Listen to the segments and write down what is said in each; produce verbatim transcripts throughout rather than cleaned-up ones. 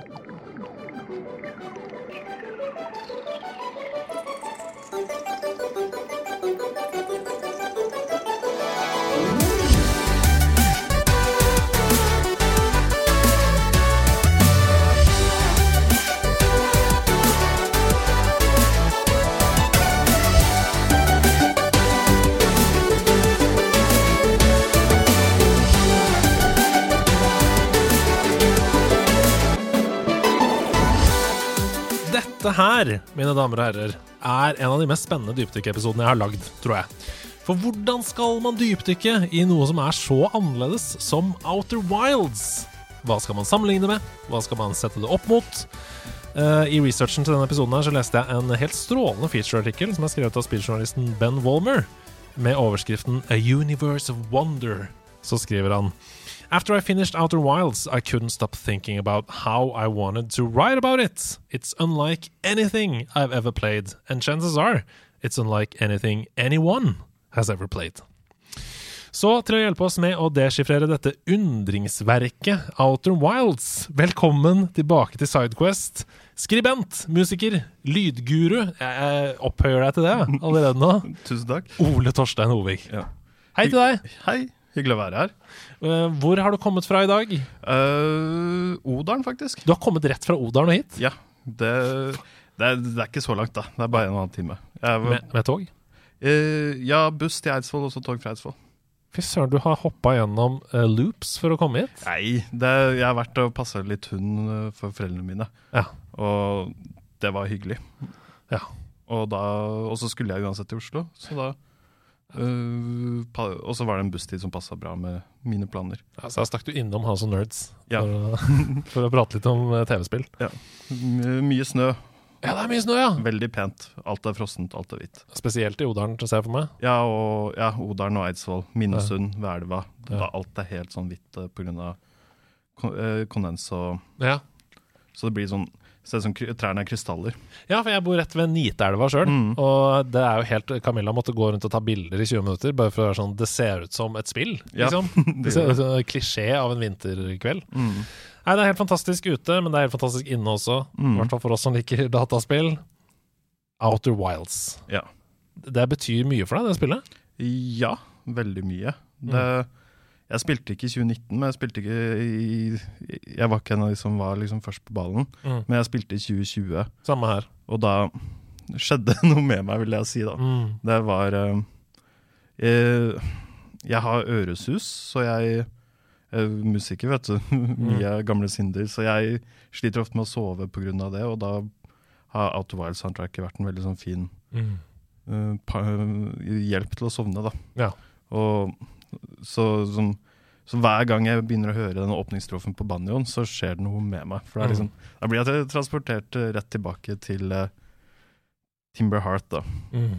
Dette her, mine damer og herrer, er en av de mest spennende dypdykkeepisodene jeg har lagd, tror jeg. For hvordan skal man dypdykke i noe som er så annerledes som Outer Wilds? Hva skal man sammenligne med? Hva skal man sette det opp mot? Uh, I researchen til denne episoden her så leste jeg en helt strålende feature-artikkel som er skrevet av spilljournalisten Ben Vollmer med overskriften A Universe of Wonder. Så skriver han: After I finished Outer Wilds, I couldn't stop thinking about how I wanted to write about it. It's unlike anything I've ever played, and chances are, it's unlike anything anyone has ever played. Så til å hjelpe oss med å dechiffrere dette undringsverket Outer Wilds, velkommen tilbake til SideQuest. Skribent, musiker, lydguru, jeg opphøyer deg til det allerede nå. Tusen takk. Ole Torstein Hovig. Ja. Hei til deg. Hei, hyggelig å være her. Uh, hvor har du kommet fra i dag? Uh, Odalen, faktisk. Du har kommet rett fra Odalen og hit? Ja, det, det, er, det er ikke så langt da. Det er bare en og en halv time. Jeg, med, med tog? Uh, ja, buss til Eidsvoll, og så tog fra Eidsvoll. Fy søren, du har hoppet gjennom uh, loops for å komme hit? Nei, det, jeg har vært og passet litt hund for foreldrene mine. Ja. Og det var hyggelig. Ja. Og, da, og så skulle jeg uansett til Oslo, så da... Uh, pa, og så var det en busstid som passet bra med mine planer. Ja, så da stakk du innom House of Nerds ja. for, å, for å prate litt om uh, tv-spill. Ja, My, mye snø. Ja, det er mye snø, ja. Veldig pent. Alt er frossent, alt er hvitt. Spesielt i Odalen, ser jeg for meg. Ja, og ja, Odalen og Eidsvoll, Minnesund, ja. Velva. Ja. Da alt er helt sånn hvitt uh, på grunn av kon- uh, kondens og... Ja. Så det blir sånn... Ser ut som kry- trærne er krystaller. Ja, for jeg bor rett ved Nitelva selv, mm. og det er jo helt... Camilla måtte gå rundt og ta bilder i tjue minutter, bare for å være sånn, det ser ut som et spill, liksom. Ja, det, det ser ut som en klisjé av en vinterkveld. Mm. Nei, det er helt fantastisk ute, men det er helt fantastisk inne også. Mm. I hvert fall for oss som liker dataspill. Outer Wilds. Ja. Det betyr mye for deg, det spillet? Ja, veldig mye. Det... Mm. Jeg spilte ikke i tjue nitten, men jeg spilte ikke i... Jeg var ikke en av de som var liksom først på ballen, mm. men jeg spilte i tjue tjue. Samme her. Og da skjedde noe med meg, vil jeg si da. Mm. Det var... Uh, jeg, jeg har øresus, så jeg er musiker, vet du. Mye mm. gamle synder, så jeg sliter ofte med å sove på grunn av det, og da har Outer Wilds soundtracket vært en veldig sånn fin mm. uh, pa, hjelp til å sovne, da. Ja. Og... Så, som, så hver gang jeg begynner å høre denne åpningsstrofen på banjoen, så skjer det noe med meg. For det er liksom, mm. da blir jeg transportert rett tilbake til uh, Timber Heart da. Mm.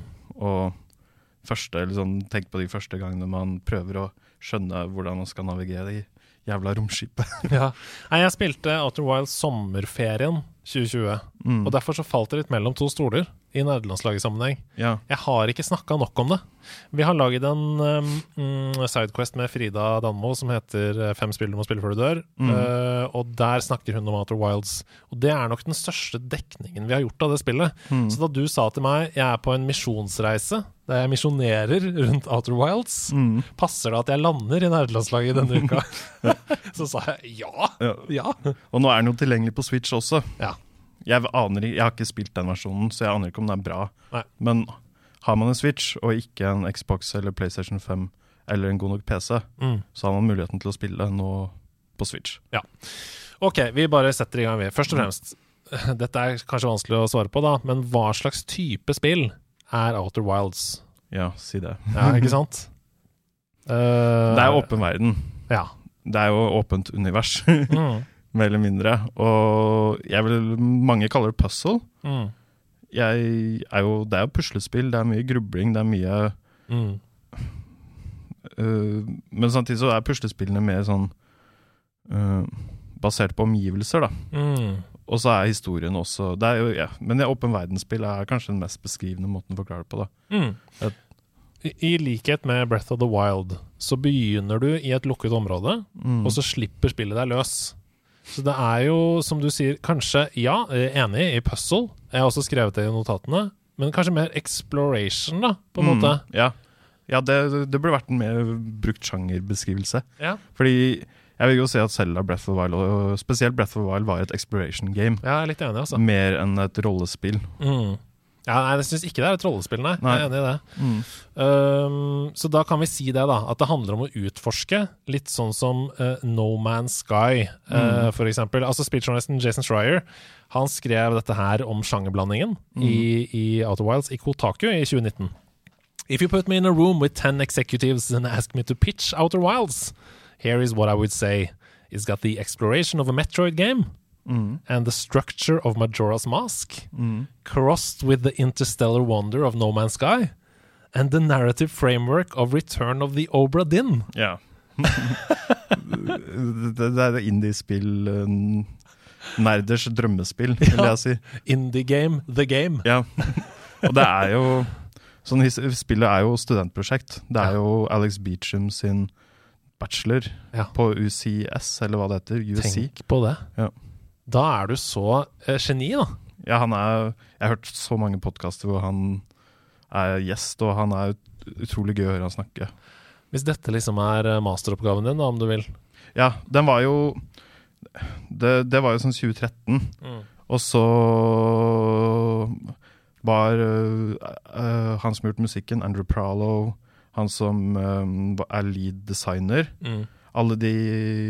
Og første, liksom, tenk på de første gangene man prøver å skjønne hvordan man skal navigere i jævla romskipet. Ja. Nei, jeg spilte Outer Wilds sommerferien tjue tjue, mm. og derfor så falt det litt mellom to stoler i nederlandslaget sammenheng. Ja. Jeg har ikke snakket nok om det. Vi har laget en um, sidequest med Frida Danmo som heter Fem spill du må spille før du dør, mm. uh, og der snakker hun om Outer Wilds, og det er nok den største dekningen vi har gjort av det spillet. Mm. Så da du sa til meg, jeg er på en misjonsreise, der jeg misjonerer rundt Outer Wilds, mm. passer det at jeg lander i nederlandslaget denne uka? Så sa jeg ja, ja, ja. Og nå er den jo tilgjengelig på Switch også. Ja. Jeg aner ikke, jeg har ikke spilt den versjonen, så jeg aner ikke om den er bra. Nei. Men har man en Switch, og ikke en Xbox eller PlayStation fem, eller en god nok P C, mm. så har man muligheten til å spille nå på Switch. Ja. Ok, vi bare setter i gang ved. Først og fremst, mm. dette er kanskje vanskelig å svare på da, men hva slags type spill er Outer Wilds? Ja, si det. Ja, ikke sant? uh, det er jo åpen verden. Ja. Det er jo åpent univers. Mm. Mer eller mindre. Og jeg vil, mange kaller det puzzle. Mm. Jeg er jo, det er jo puslespill, det er mye grubling, det er mye... Mm. Uh, men samtidig så er puslespillene mer sånn uh, basert på omgivelser, da. Mm. Og så er historien også... Det er jo, ja, men det åpen verdensspill er kanskje den mest beskrivende måten å forklare det på, da. Mm. Et, I, I likhet med Breath of the Wild, så begynner du i et lukket område, mm. og så slipper spillet deg løs. Så det er jo, som du sier, kanskje, ja, jeg er enig i puzzle. Jeg har også skrevet det i notatene. Men kanskje mer exploration, da, på en mm, måte. Ja, ja det, det burde vært en mer brukt sjangerbeskrivelse. Ja. Fordi jeg vil jo si at Zelda Breath of the Wild, og spesielt Breath of the Wild, var et exploration game. Ja, jeg er litt enig, altså. Mer enn et rollespill. Mm. Ja, nei, jeg synes ikke det er et rollespill, nei. nei. Jeg er enig i det. Mm. Um, så da kan vi si det, da. At det handler om å utforske, litt sånn som uh, No Man's Sky, uh, mm. for eksempel. Altså, spilljournalisten Jason Schreier, han skrev dette her om sjangerblandingen mm. i, i Outer Wilds i Kotaku i tjue nitten. If you put me in a room with ten executives and ask me to pitch Outer Wilds, here is what I would say. It's got the exploration of a Metroid game mm. and the structure of Majora's Mask mm. crossed with the interstellar wonder of No Man's Sky and the narrative framework of Return of the Obra Dinn. Ja. det, det er indie-spill... Um Nerders drømmespill, vil jeg si. Indie game, the game. Ja, og det er jo sånn, spillet er jo studentprosjekt. Det er ja. jo Alex Beecham sin bachelor ja. på U C S, eller hva det heter, U S C. Tenk på det. Ja. Da er du så eh, geni, da. Ja, han er, jeg har hørt så mange podcaster hvor han er gjest, og han er utrolig gøy å høre han snakke. Hvis dette liksom er masteroppgaven din, da, om du vil. Ja, den var jo Det, det var jo sånn tjue tretten, mm. og så var uh, uh, han som gjort musikken, Andrew Pralo, han som um, er lead designer, mm. alle de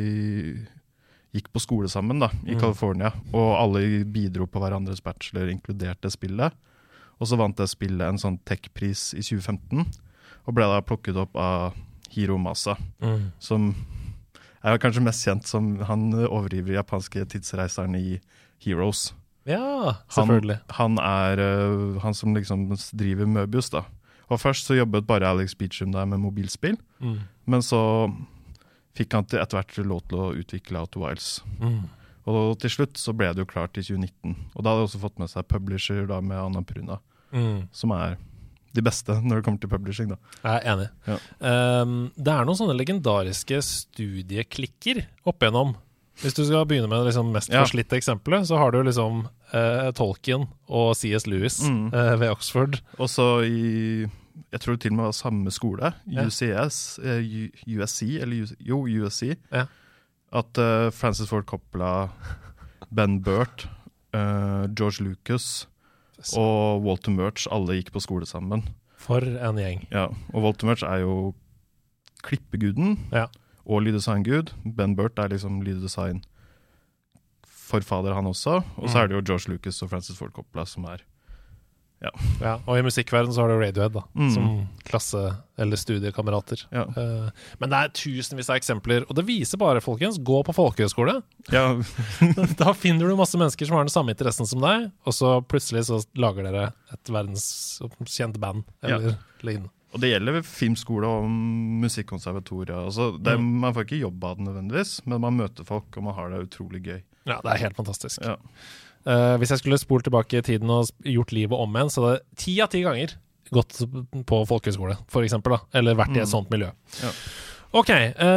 gikk på skole sammen da, i mm. California, og alle bidro på hverandres bachelor, inkludert det spillet. Og så vant det spillet en sånn tech-pris i tjue femten, og ble da plukket opp av Hiro Masa, mm. som er kanskje mest kjent som han overivrige japanske tidsreiseren i Heroes. Ja, selvfølgelig. Han, han er uh, han som liksom driver Möbius da. Og først så jobbet bare Alex Beecham der med mobilspill, mm. men så fikk han til etter hvert lov til å utvikle Outer Wilds. Mm. Og til slutt så ble det jo klart i tjue nitten. Og da hadde jeg også fått med seg publisher da med Annapurna, mm. som er de beste når det kommer til publishing da. Jeg er enig. Ja. Um, det er noen sånne legendariske studieklikker opp igjennom. Hvis du skal begynne med det liksom mest ja. forslitte eksempelet, så har du liksom uh, Tolkien og C S Lewis mm. uh, ved Oxford. Og så i, jeg tror det til og med var samme skole, ja. U C S, uh, U S C, eller U, jo, U S C, ja. at uh, Francis Ford Coppola, Ben Burt, uh, George Lucas og Walter Murch, alle gikk på skole sammen. For en gjeng. Ja, og Walter Murch er jo klippeguden ja. og lyddesigngud. Ben Burt er liksom lyddesign forfader han også. Og så mm. er det jo George Lucas og Francis Ford Coppola som er ja. ja. Og i musikkverden så har du Radiohead da, mm. som klasse- eller studiekamerater. Ja. Uh, men det er tusenvis av eksempler, og det viser bare, folkens, gå på folkehøyskole. Ja. Da finner du masse mennesker som har den samme interessen som deg, og så plutselig så lager dere et verdenskjent band, eller ja. lignende. Og det gjelder ved filmskole og musikkonservatoria. Altså, det, mm. Man får ikke jobb av det nødvendigvis, men man møter folk, og man har det utrolig gøy. Ja, det er helt fantastisk. Ja. Uh, hvis jeg skulle spolt tilbake i tiden og gjort livet om igjen, så hadde det ti av ti ganger gått på folkehøyskole, for eksempel, da. Eller vært i et mm. sånt miljø. Ja. Ok,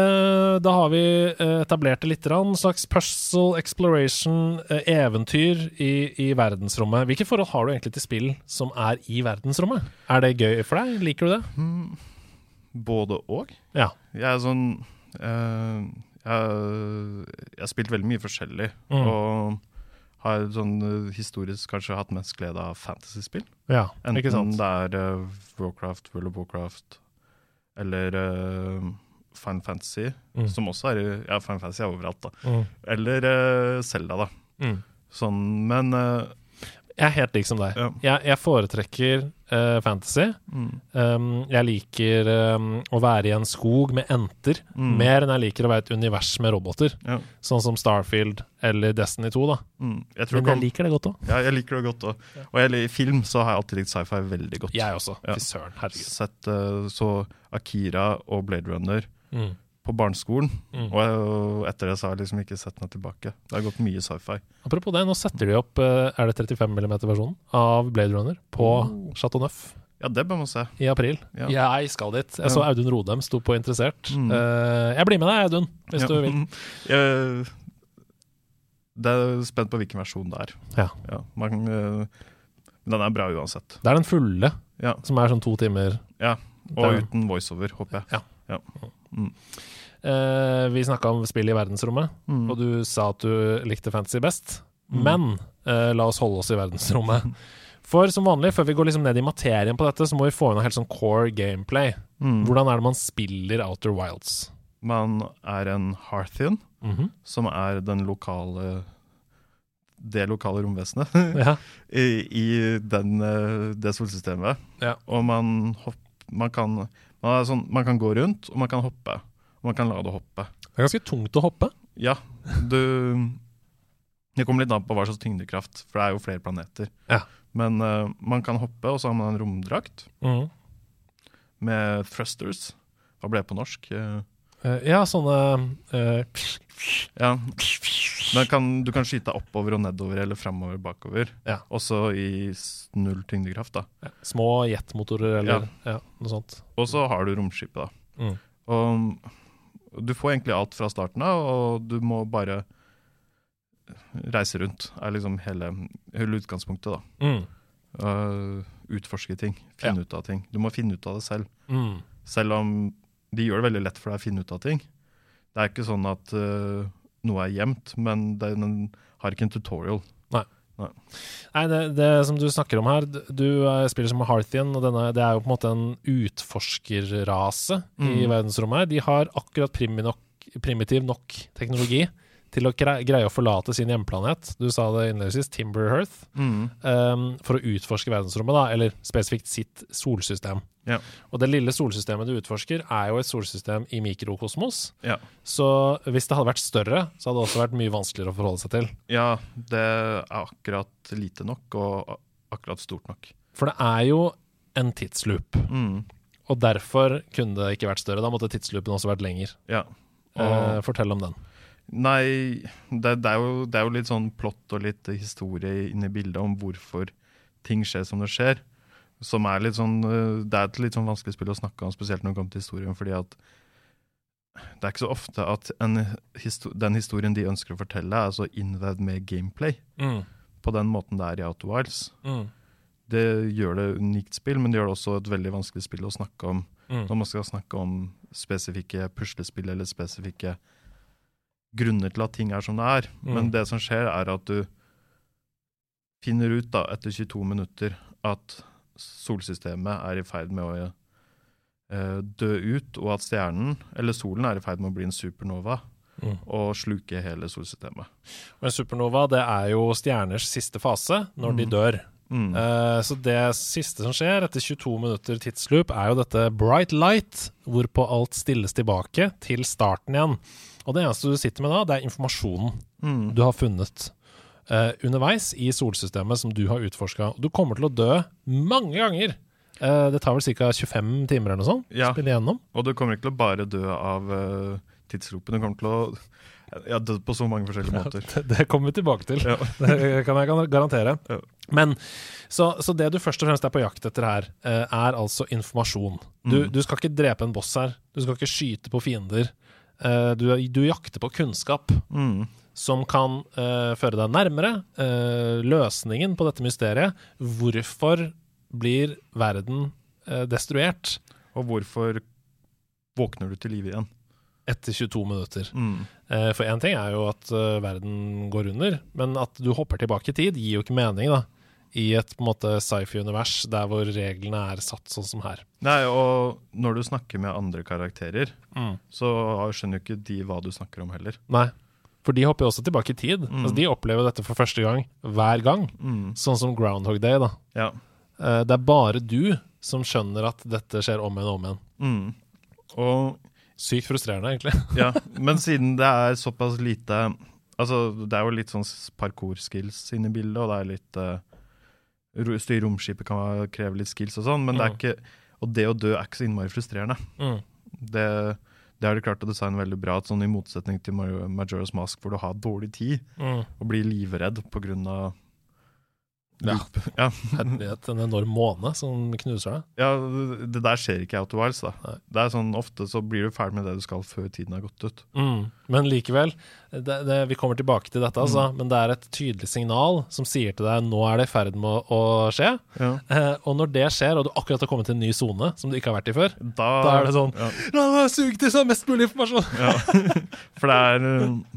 uh, da har vi etablert det litt, en slags puzzle, exploration, uh, eventyr i, i verdensrommet. Hvilke forhold har du egentlig til spill som er i verdensrommet? Er det gøy for deg? Liker du det? Mm. Både og. Ja. Jeg er sånn... Uh, jeg, jeg har spilt veldig mye forskjellig, mm. og har sånn uh, historisk kanskje hatt mest glede av fantasy-spill. Ja, enten ikke sant? det er uh, Warcraft, World of Warcraft, eller uh, Final Fantasy, mm. som også er, ja, Final Fantasy er overalt da. Mm. Eller uh, Zelda da. Mm. Sånn, men... Uh, jeg er helt lik som deg. Ja. Jeg, jeg foretrekker uh, fantasy. Mm. Um, jeg liker um, å være i en skog med enter, mm. mer enn jeg liker å være i et univers med roboter. Ja. Sånn som Starfield eller Destiny to da. Mm. Jeg tror Men jeg kom... liker det godt også. Ja, jeg liker det godt også. Ja. Og jeg, i film så har jeg alltid likt sci-fi veldig godt. Jeg også. Ja. Fy søren, herregud. Sett uh, så Akira og Blade Runner mm. på barneskolen, mm. og, jeg, og etter det så har jeg liksom ikke sett noe tilbake. Det har gått mye sci-fi. Apropos det, nå setter de opp, uh, er det trettifem millimeter versjonen av Blade Runner på oh. Chateau Neuf. Ja, det bør man se. I april. Ja. Jeg skal dit. Jeg så ja. Audun Rodem sto på interessert. Mm. Uh, jeg blir med deg, Audun, hvis ja. du vil. Jeg, det er spent på hvilken versjon det er. Ja. Ja, man, uh, men den er bra uansett. Det er den fulle, ja. Som er sånn to timer. Ja, og der. Uten voiceover, håper jeg. Ja. Ja. Mm. Uh, vi snakket om spill i verdensrommet, mm. og du sa at du likte fantasy best. Mm. Men uh, la oss holde oss i verdensrommet. For som vanlig, før vi går liksom ned i materien på dette, så må vi få inn en helt sånn core gameplay. Mm. Hvordan er det man spiller Outer Wilds? Man er en Hearthian, mm-hmm. som er den lokale, det lokale romvesenet ja. I, i den, det solsystemet. Ja. Og man, hopp, man, kan, man, er sånn, man kan gå rundt, og man kan hoppe. Og man kan la det hoppe. Det er ganske tungt å hoppe. Ja, du... Det kommer litt an på hva slags tyngdekraft, for det er jo flere planeter. Ja. Men uh, man kan hoppe, og så har man en romdrakt mm. med thrusters. Hva ble det på norsk? Uh, uh, ja, sånne... Uh, ja, kan, du kan skyte oppover og nedover, eller fremover, bakover. Ja. Også i null tyngdekraft, da. Ja. Små jetmotorer, eller ja. Ja, noe sånt. Og så har du romskipet, da. Mm. Og du får egentlig alt fra starten av, og du må bare... reise rundt er liksom hele, hele utgangspunktet da. Mm. Uh, utforske ting, finne ja. ut av ting. Du må finne ut av det selv. Mm. Selv om de gjør det veldig lett for deg å finne ut av ting. Det er ikke sånn at uh, noe er gjemt, men det, den har ikke en tutorial. Nei. Nei, Nei det, det som du snakker om her, du spiller som Hearthian, og denne, det er jo på en måte en utforskerrase mm. i verdensrommet her. De har akkurat primi nok, primitiv nok teknologi til å greie, greie å forlate sin hjemplanet. Du sa det innledningsvis, Timber Hearth, mm. um, for å utforske verdensrommet, da, eller spesifikt sitt solsystem. Ja. Og det lille solsystemet du utforsker er jo et solsystem i mikrokosmos. Ja. Så hvis det hadde vært større, så hadde det også vært mye vanskeligere å forholde seg til. Ja, det er akkurat lite nok, og akkurat stort nok. For det er jo en tidsloop. Mm. Og derfor kunne det ikke vært større. Da måtte tidsloopen også vært lenger. Ja. Og... Uh, fortell om den. Nei, det, det, er jo, det er jo litt sånn plott og litt historie inne i bildet om hvorfor ting skjer som det skjer. Som er litt sånn, det er et litt sånn vanskelig spill å snakke om, spesielt når det kommer til historien, fordi at det er ikke så ofte at en, den historien de ønsker å fortelle er så innvevd med gameplay. Mm. På den måten det er i Outer Wilds. Mm. Det gjør det unikt spill, men det gjør det også et veldig vanskelig spill å snakke om. Mm. Når man skal snakke om spesifikke puslespill eller spesifikke grunner til at ting er som det er. Mm. Men det som skjer er at du finner ut da, etter tjueto minutter at solsystemet er i ferd med å eh, dø ut, og at stjernen, eller solen, er i ferd med å bli en supernova mm. og sluke hele solsystemet. Og en supernova, det er jo stjerners siste fase når mm. de dør. Mm. Uh, så det siste som skjer etter tjueto minutter tidsloop er jo dette bright light, hvorpå alt stilles tilbake til starten igjen. Og det eneste du sitter med da, det er informasjonen mm. du har funnet uh, underveis i solsystemet som du har utforsket. Du kommer til å dø mange ganger. Uh, det tar vel ca. tjuefem timer eller noe sånt, ja. spille igjennom. Og du kommer ikke til å bare dø av uh, tidsloopen, du kommer til å ja, dø på så mange forskjellige måter. Ja, det, det kommer vi tilbake til. Ja. Det kan jeg garantere. Ja. Men, så, så det du først og fremst er på jakt etter her, uh, er altså informasjon. Du, mm. du skal ikke drepe en boss her, du skal ikke skyte på fiender. Uh, du, du jakter på kunnskap mm. som kan uh, føre deg nærmere uh, løsningen på dette mysteriet. Hvorfor blir verden uh, destruert? Og hvorfor våkner du til liv igjen? Etter tjueto minutter. Mm. Uh, for en ting er jo at uh, verden går under, men at du hopper tilbake i tid gir jo ikke mening da. I et på en måte sci-fi-univers der hvor reglene er satt sånn som her. Nei, og når du snakker med andre karakterer, mm. så skjønner jo ikke de hva du snakker om heller. Nei, for de hopper jo også tilbake i tid. Mm. Altså, de opplever dette for første gang, hver gang. Mm. Sånn som Groundhog Day da. Ja. Uh, det er bare du som skjønner at dette skjer om igjen og om igjen. Mm. Og sykt frustrerende, egentlig. Ja, men siden det er såpass lite... Altså, det er jo litt sånn parkour-skills inne i bildet, og det er litt... Uh, styre romskipet kan kreve litt skills og sånn, men mm. det er ikke... Og det å dø er ikke så innmari frustrerende. Mm. Det, det har de klart å designe veldig bra, sånn i motsetning til Majora's Mask, hvor du har dårlig tid, mm. og blir livredd på grunn av Ja. Ja. Herlighet, en enorm måne som knuser deg. Ja, det der skjer ikke i Outer Wilds da. Nei. Det er sånn, ofte så blir du ferdig med det du skal før tiden har gått ut. Mm. Men likevel, det, det, vi kommer tilbake til dette, altså, men det er et tydelig signal som sier til deg, nå er det i ferd med å, å skje. Ja. Eh, og når det skjer, og du akkurat har kommet til en ny zone som du ikke har vært i før, Da, da er det sånn, ja. la meg suge til seg mest mulig informasjon. Ja. For det er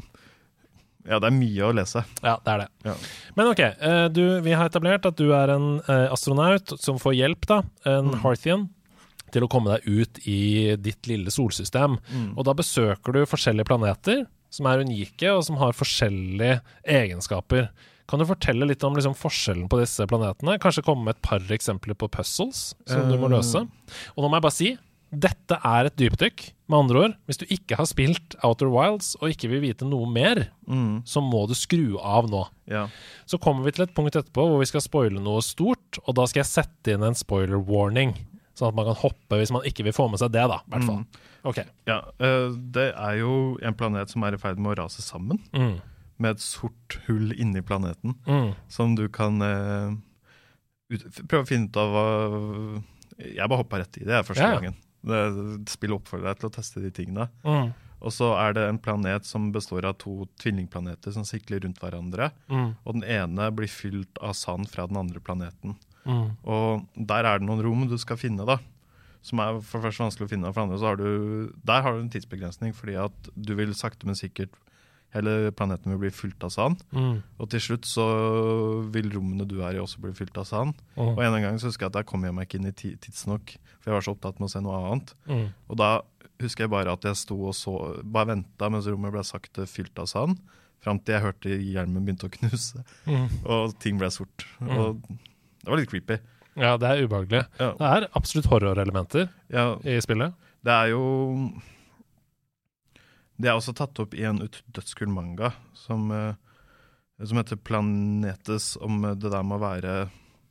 Ja, det er mye å lese. Ja, det er det. Ja. Men ok, eh, du, vi har etablert at du er en eh, astronaut som får hjelp da, en Mm. Hearthian, til å komme deg ut i ditt lille solsystem. Mm. Og da besøker du forskjellige planeter som er unike og som har forskjellige egenskaper. Kan du fortelle litt om liksom, forskjellen på disse planetene? Kanskje komme med et par eksempler på puzzles som du må løse? Og nå må jeg bare si, dette er et dypdykk. Med andre ord, hvis du ikke har spilt Outer Wilds og ikke vil vite noe mer, Mm. så må du skru av nå. Ja. Så kommer vi til et punkt etterpå hvor vi skal spoile noe stort, og da skal jeg sette inn en spoiler warning, sånn at man kan hoppe hvis man ikke vil få med seg det da, i hvert fall. Ok. Ja, eh, det er jo en planet som er i ferd med å rase sammen, Mm. med et sort hull inni planeten, Mm. som du kan eh, ut, prøve å finne ut av hva Jeg bare hoppa rett i det jeg, første Ja, ja. gangen. Det, spillet oppfordrer deg til å teste de tingene. Mm. Og så er det en planet som består av to tvillingplaneter som sikler rundt hverandre. Mm. Og den ene blir fylt av sand fra den andre planeten. Mm. Og der er det noen rom du skal finne, da. Som er for det første vanskelig å finne. Og for det andre så har du Der har du en tidsbegrensning, fordi at du vil sakte, men sikkert hele planeten vil bli fylt av sand. Mm. Og til slutt så vil rommene du er i også bli fylt av sand. Mm. Og en gang så husker jeg at der kom jeg meg ikke inn i ti- tidsnok, for jeg var så opptatt med å se noe annet. Mm. Og da husker jeg bare at jeg sto og så, bare ventet mens rommet ble sakte fylt av sand, frem til jeg hørte hjelmen begynte å knuse, Mm. og ting ble sort. Og det var litt creepy. Ja, det er ubehagelig. Ja. Det er absolutt horrorelementer Ja, i spillet. det er jo Det er også tatt opp i en ut- dødskul manga som, eh, som heter Planetes, om det der med å være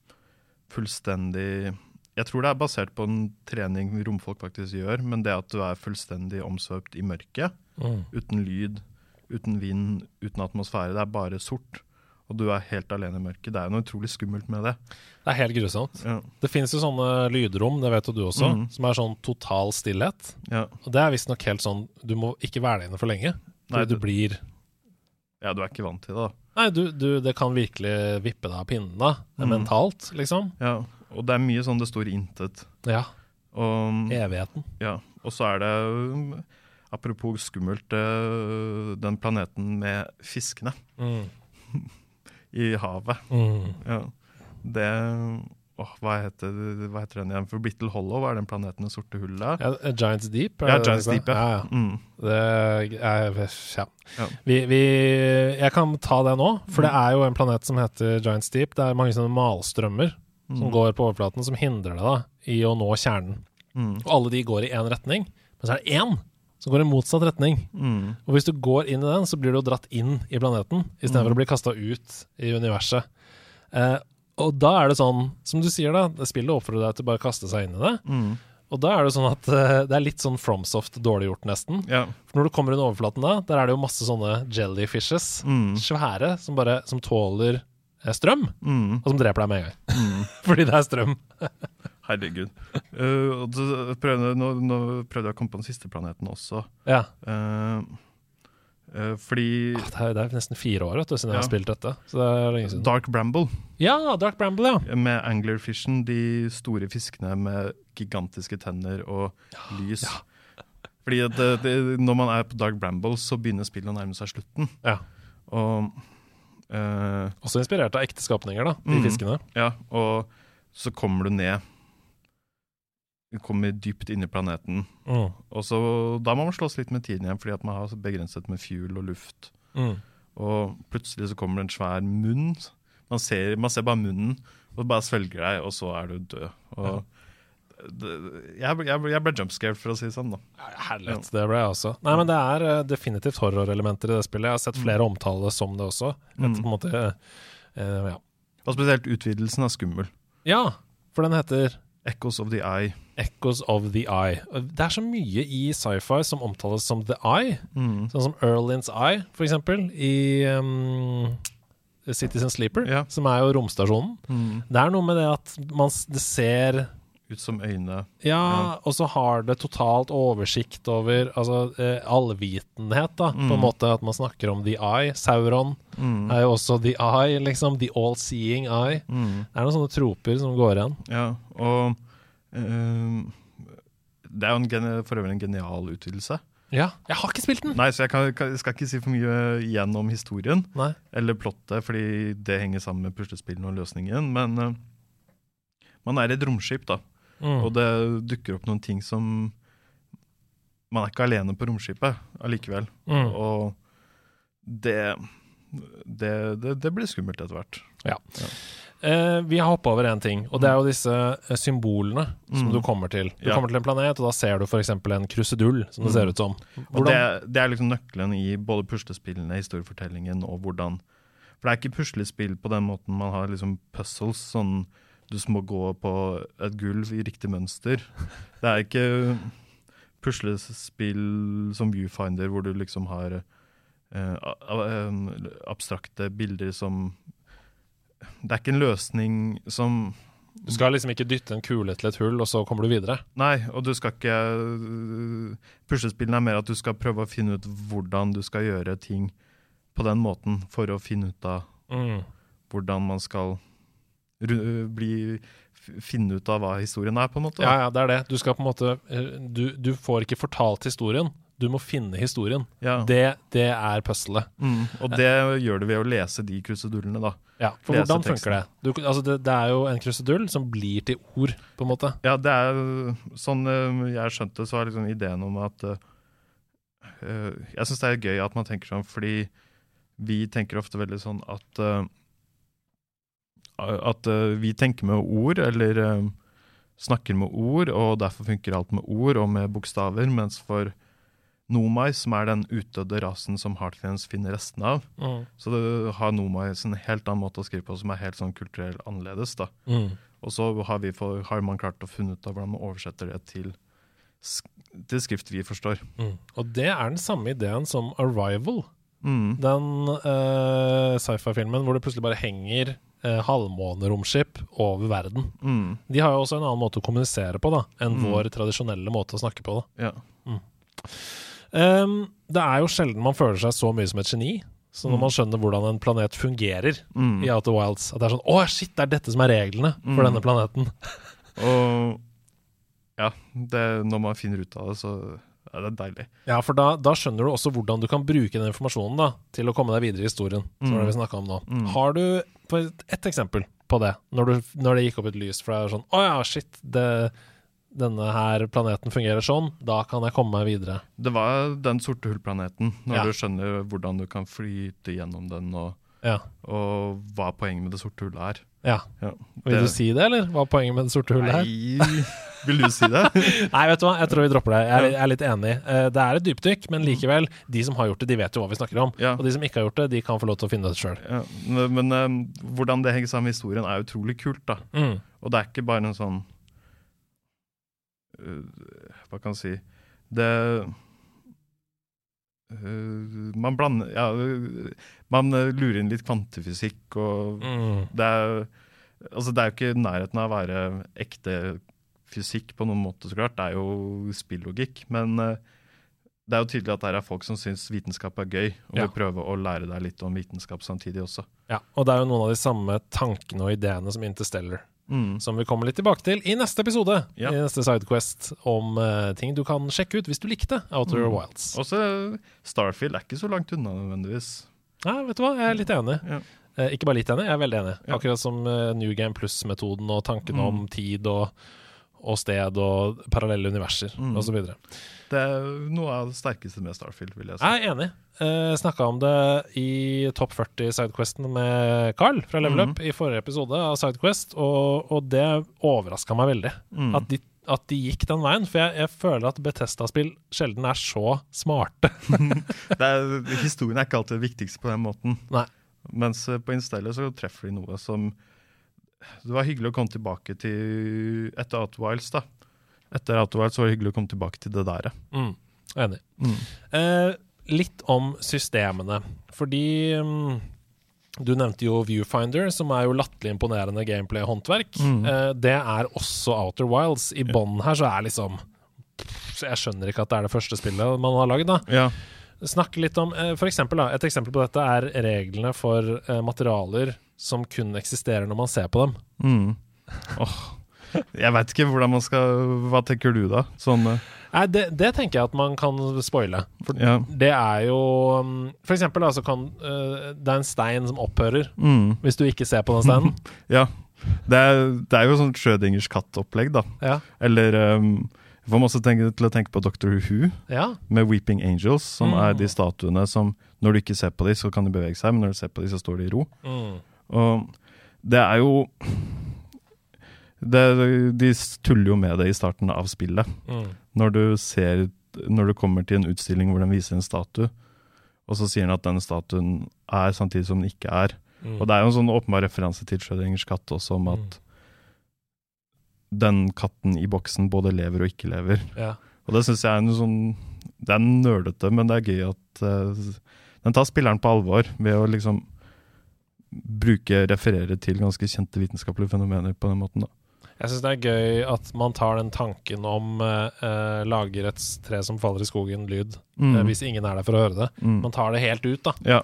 fullstendig Jeg tror det er basert på en trening romfolk faktisk gjør, men det at du er fullstendig omsvøpt i mørket, Mm. uten lyd, uten vind, uten atmosfære, det er bare sort, og du er helt alene i mørket. Det er jo noe utrolig skummelt med det. Det er helt grusomt. Ja, Det finnes jo sånne lydrom, det vet jo du også, Mhm. som er sånn total stillhet. ja. Og det er visst nok helt sånn, du må ikke være der inne for lenge. Nei, Fordi du du- blir ja, du er ikke vant til det da. Nei, du, du, det kan virkelig vippe deg av pinnen da, Mhm. mentalt, liksom. Ja, og det er mye sånn det står i intet. Ja, Og, evigheten. ja, og så er det, um, apropos skummelt, uh, den planeten med fiskene Mm. i havet. Mm. Ja, det, åh, hva, heter, hva heter den igjen? For Brittle Hollow er den planeten med sorte hullet. Ja, Giants Deep. er Ja, det Giants det? Deep, ja. Ja, ja. Mm. Det er, ja. Ja. Vi, vi, jeg kan ta det nå, for det er jo en planet som heter Giants Deep. Det er mange sånne malstrømmer som Mm. går på overflaten, som hindrer deg da i å nå kjernen. Mm. Og alle de går i en retning, men så er det én som går i motsatt retning. Mm. Og hvis du går inn i den, så blir du dratt inn i planeten, i stedet Mm. for å bli kastet ut i universet. Eh, og da er det sånn, som du sier da, det spillet oppfordrer deg til bare å kaste seg inn i det. Mm. Og da er det sånn at eh, det er litt sånn FromSoft dårlig gjort nesten. Ja. For når du kommer under overflaten da, der er det jo masse sånne jellyfishes, Mm. svære, som bare, som tåler eh, strøm, Mm. og som dreper deg med en gang. Mm. Fordi det er strøm. Herregud. Uh, og så prøvde, nå, nå prøvde jeg å komme på den siste planeten også. Ja. Uh, uh, fordi Ah, Det er, det er nesten fire år vet du, siden jeg Ja. har spilt dette. Så det er lenge siden. Dark Bramble Ja, Dark Bramble, ja. med anglerfishen, de store fiskene med gigantiske tenner og lys. Fordi at det, det, når man er på Dark Bramble, så begynner spillet å nærme seg slutten. Ja. Og uh, Også inspirert av ekte skapninger, da, de Mm. fiskene. ja, og så kommer du ned. Du kommer dypt inn i planeten. Mm. Og så, da må man slåss litt med tiden igjen, fordi at man har så begrenset med fuel og luft. Mm. Og plutselig så kommer det en svær munn. Man ser, man ser bare munnen, og bare svelger deg, og så er du død. Og det, jeg, ble- jeg, ble- jeg ble jumpscared, for å si det sånn da. Herlighet, det ble jeg også. Nei, men det er eh, definitivt horrorelementer i det spillet. Jeg har sett flere omtale som det også. Et, Mm. på en måte, eh, ja. Og spesielt utvidelsen er skummel. ja, for den heter Echoes of the Eye. Echoes of the Eye. Det er så mye i sci-fi som omtales som The Eye. Mm. Sånn som Erlin's Eye, for eksempel, i um, Citizen Sleeper, Ja. som er jo romstasjonen. Mm. Det er noe med det at man, s- det ser Ut som øyne. Ja, Ja. og så har det totalt oversikt over altså, eh, allvitenhet, da, på en Mm. måte at man snakker om The Eye. Sauron Mm. er jo også The Eye, liksom. The All-Seeing Eye. Mm. Det er noen sånne troper som går igjen. Ja, og eh, det er jo en gene, for øvrig en genial utvidelse. Ja, jeg har ikke spilt den! Nei, så jeg kan, kan, skal ikke si for mye igjen om historien, Nei. eller plottet, fordi det henger sammen med puslespillene og løsningen, men eh, man er i et romskip da, Mm. og det dukker opp noen ting som man er ikke alene på romskipet allikevel, Mm. og det, det, det, det blir skummelt etter hvert. Ja. Eh, vi har hoppet over en ting, og det er jo disse eh, symbolene som Mm. du kommer til. Du Ja. kommer til en planet, og da ser du for eksempel en krusedull, som det Mm. ser ut som. Og det, det er liksom nøkkelen i både puslespillene, historiefortellingen og hvordan. For det er ikke puslespill på den måten man har liksom puzzles, sånn du må gå på et gulv i riktig mønster. Det er ikke puslespill som Viewfinder, hvor du liksom har eh, a- a- abstrakte bilder som Det er ikke en løsning som Du skal liksom ikke dytte en kule til et hull, og så kommer du videre. Nei, og du skal ikke Puslespillene er mer at du skal prøve å finne ut hvordan du skal gjøre ting på den måten, for å finne ut av Mm. hvordan man skal ru- bli, f- finne ut av hva historien er, på en måte. da. Ja, ja, det er det. Du skal på en måte eh, Du, du får ikke fortalt historien. Du må finne historien. Ja. Det, det er puzzlet. Mm, og det gjør du ved å lese de krusedullene, da. Ja, for Lese hvordan teksten. funker det? Du, altså det? Det er jo en krusedull som blir til ord, på en måte. Ja, det er sånn eh, jeg skjønte, så er liksom ideen om at eh, eh, jeg synes det er gøy at man tenker sånn, fordi vi tenker ofte veldig sånn at eh, at eh, vi tenker med ord, eller eh, snakker med ord, og derfor funker alt med ord og med bokstaver, mens for Nomai, som er den utdødde rasen som Heartlands finner restene av, Mm. så det har Nomai en helt annen måte å skrive på, som er helt sånn kulturelt annerledes da. Mm. Og så har, vi for, har man klart å funne ut av hvordan man oversetter det til, sk- til skrift vi forstår. Mm. Og det er den samme ideen som Arrival, Mm. den eh, sci-fi-filmen hvor det plutselig bare henger eh, halvmåneromskip over verden. Mm. De har jo også en annen måte å kommunisere på da, enn Mm. vår tradisjonelle måte å snakke på. Da. Ja. Um, det er jo sjelden man føler seg så mye som et geni. Så når Mm. man skjønner hvordan en planet fungerer Mm. i Outer Wilds, at det er sånn, åh shit, det er dette som er reglene for Mm. denne planeten. Og ja, det, når man finner ut av det, så er det deilig. Ja, for da, da skjønner du også hvordan du kan bruke den informasjonen da, til å komme deg videre i historien, som Mm. er det vi snakket om nå. Mm. Har du for et, et eksempel på det, når, du, når det gikk opp et lys, for det er sånn, åh ja, shit, det, denne her planeten fungerer sånn, da kan jeg komme meg videre. Det var den sorte hullplaneten, når Ja. du skjønner hvordan du kan flyte gjennom den, og, Ja, og hva poenget med det sorte hullet er. ja. Ja, Vil du si det, eller? Hva er poenget med det sorte hullet her? Nei, vil du si det? Nei, vet du hva, jeg tror vi dropper det. Jeg er, jeg er litt enig. Eh, Det er et dypdykk, men likevel, de som har gjort det, de vet jo hva vi snakker om. Ja. Og de som ikke har gjort det, de kan få lov til å finne det selv. Ja, men men, eh, hvordan det henger sammen med historien er utrolig kult, da. Mm. Og det er ikke bare en sånn øh, hva kan jeg si det øh, man blander ja, øh, man øh, lurer inn litt kvantefysikk, og Mm. det er altså det er jo ikke nærheten av å være ekte fysikk på noen måte, så klart. Det er jo spillogikk, men øh, det er jo tydelig at det er folk som syns vitenskap er gøy, og Ja. vil prøve å lære deg litt om vitenskap samtidig også. Ja, og det er jo noen av de samme tankene og ideene som Interstellar, Mm. som vi kommer litt tilbake til i neste episode, Ja. i neste Sidequest, om eh, ting du kan sjekke ut hvis du likte Outer Mm. Wilds. Også Starfield er ikke så langt unna nødvendigvis. Nei, vet du hva, jeg er litt enig. Ja. Eh, ikke bare litt enig, jeg er veldig enig. Ja. Akkurat som eh, New Game Plus-metoden og tanken Mm. om tid og, og sted og parallelle universer, Mm. og så videre. Det er noe av det sterkeste med Starfield, vil jeg si. Jeg er enig. Jeg snakket om det i Topp førti Sidequesten med Carl fra Level Mhm. Up i forrige episode av Sidequest, og, og det overrasket meg veldig. Mm. At, de, at de gikk den veien, for jeg, jeg føler at Bethesda-spill sjelden er så smarte. det er, historien er ikke alltid det viktigste på den måten. Nei. Mens eh, på Installer så treffer de noe som Det var hyggelig å komme tilbake til etter Outwilds, da. Etter Outwilds var det hyggelig å komme tilbake til det der. Mm, enig. Mm. Eh, litt om systemene, fordi mm, Du nevnte jo Viewfinder, som er jo latterlig imponerende gameplay-håndverk. Mm. Eh, det er også Outer Wilds. I bånd her så er liksom så jeg skjønner ikke at det er det første spillet man har laget da. Ja. Snakke litt om, eh, for eksempel da, et eksempel på dette er reglene for eh, materialer som kun eksisterer når man ser på dem. Mm. Åh, jeg vet ikke hvordan man skal, hva tenker du da? Sånn, uh... Nei, det, det tenker jeg at man kan spoile. For ja. det er jo, for eksempel da, så kan, uh, det er en stein som opphører, mm. hvis du ikke ser på den steinen. Ja, det er, det er jo sånn Schrödingers katt-opplegg da. Ja. Eller... Um, Jeg får også tenke, til å tenke på Doctor Who, ja. med Weeping Angels, som mm. er de statuene som, når du ikke ser på dem, så kan de bevege seg, men når du ser på dem, så står de i ro. Mm. Og det er jo... Det, de tuller jo med det i starten av spillet. Mm. Når du ser, når du kommer til en utstilling hvor den viser en statue, og så sier den at den statuen er samtidig som den ikke er. Mm. Og det er jo en sånn åpenbar referanse til Schrödingers katt også, om at mm. den katten i boksen både lever og ikke lever. Ja. Og det synes jeg er en sånn, det er nørdete, men det er gøy at uh, den tar spilleren på alvor ved å liksom bruke, referere til ganske kjente vitenskapelige fenomener på den måten da. Jeg synes det er gøy at man tar den tanken om uh, uh, lager et tre som faller i skogen lyd, mm. uh, hvis ingen er der for å høre det. Mm. Man tar det helt ut da. Ja.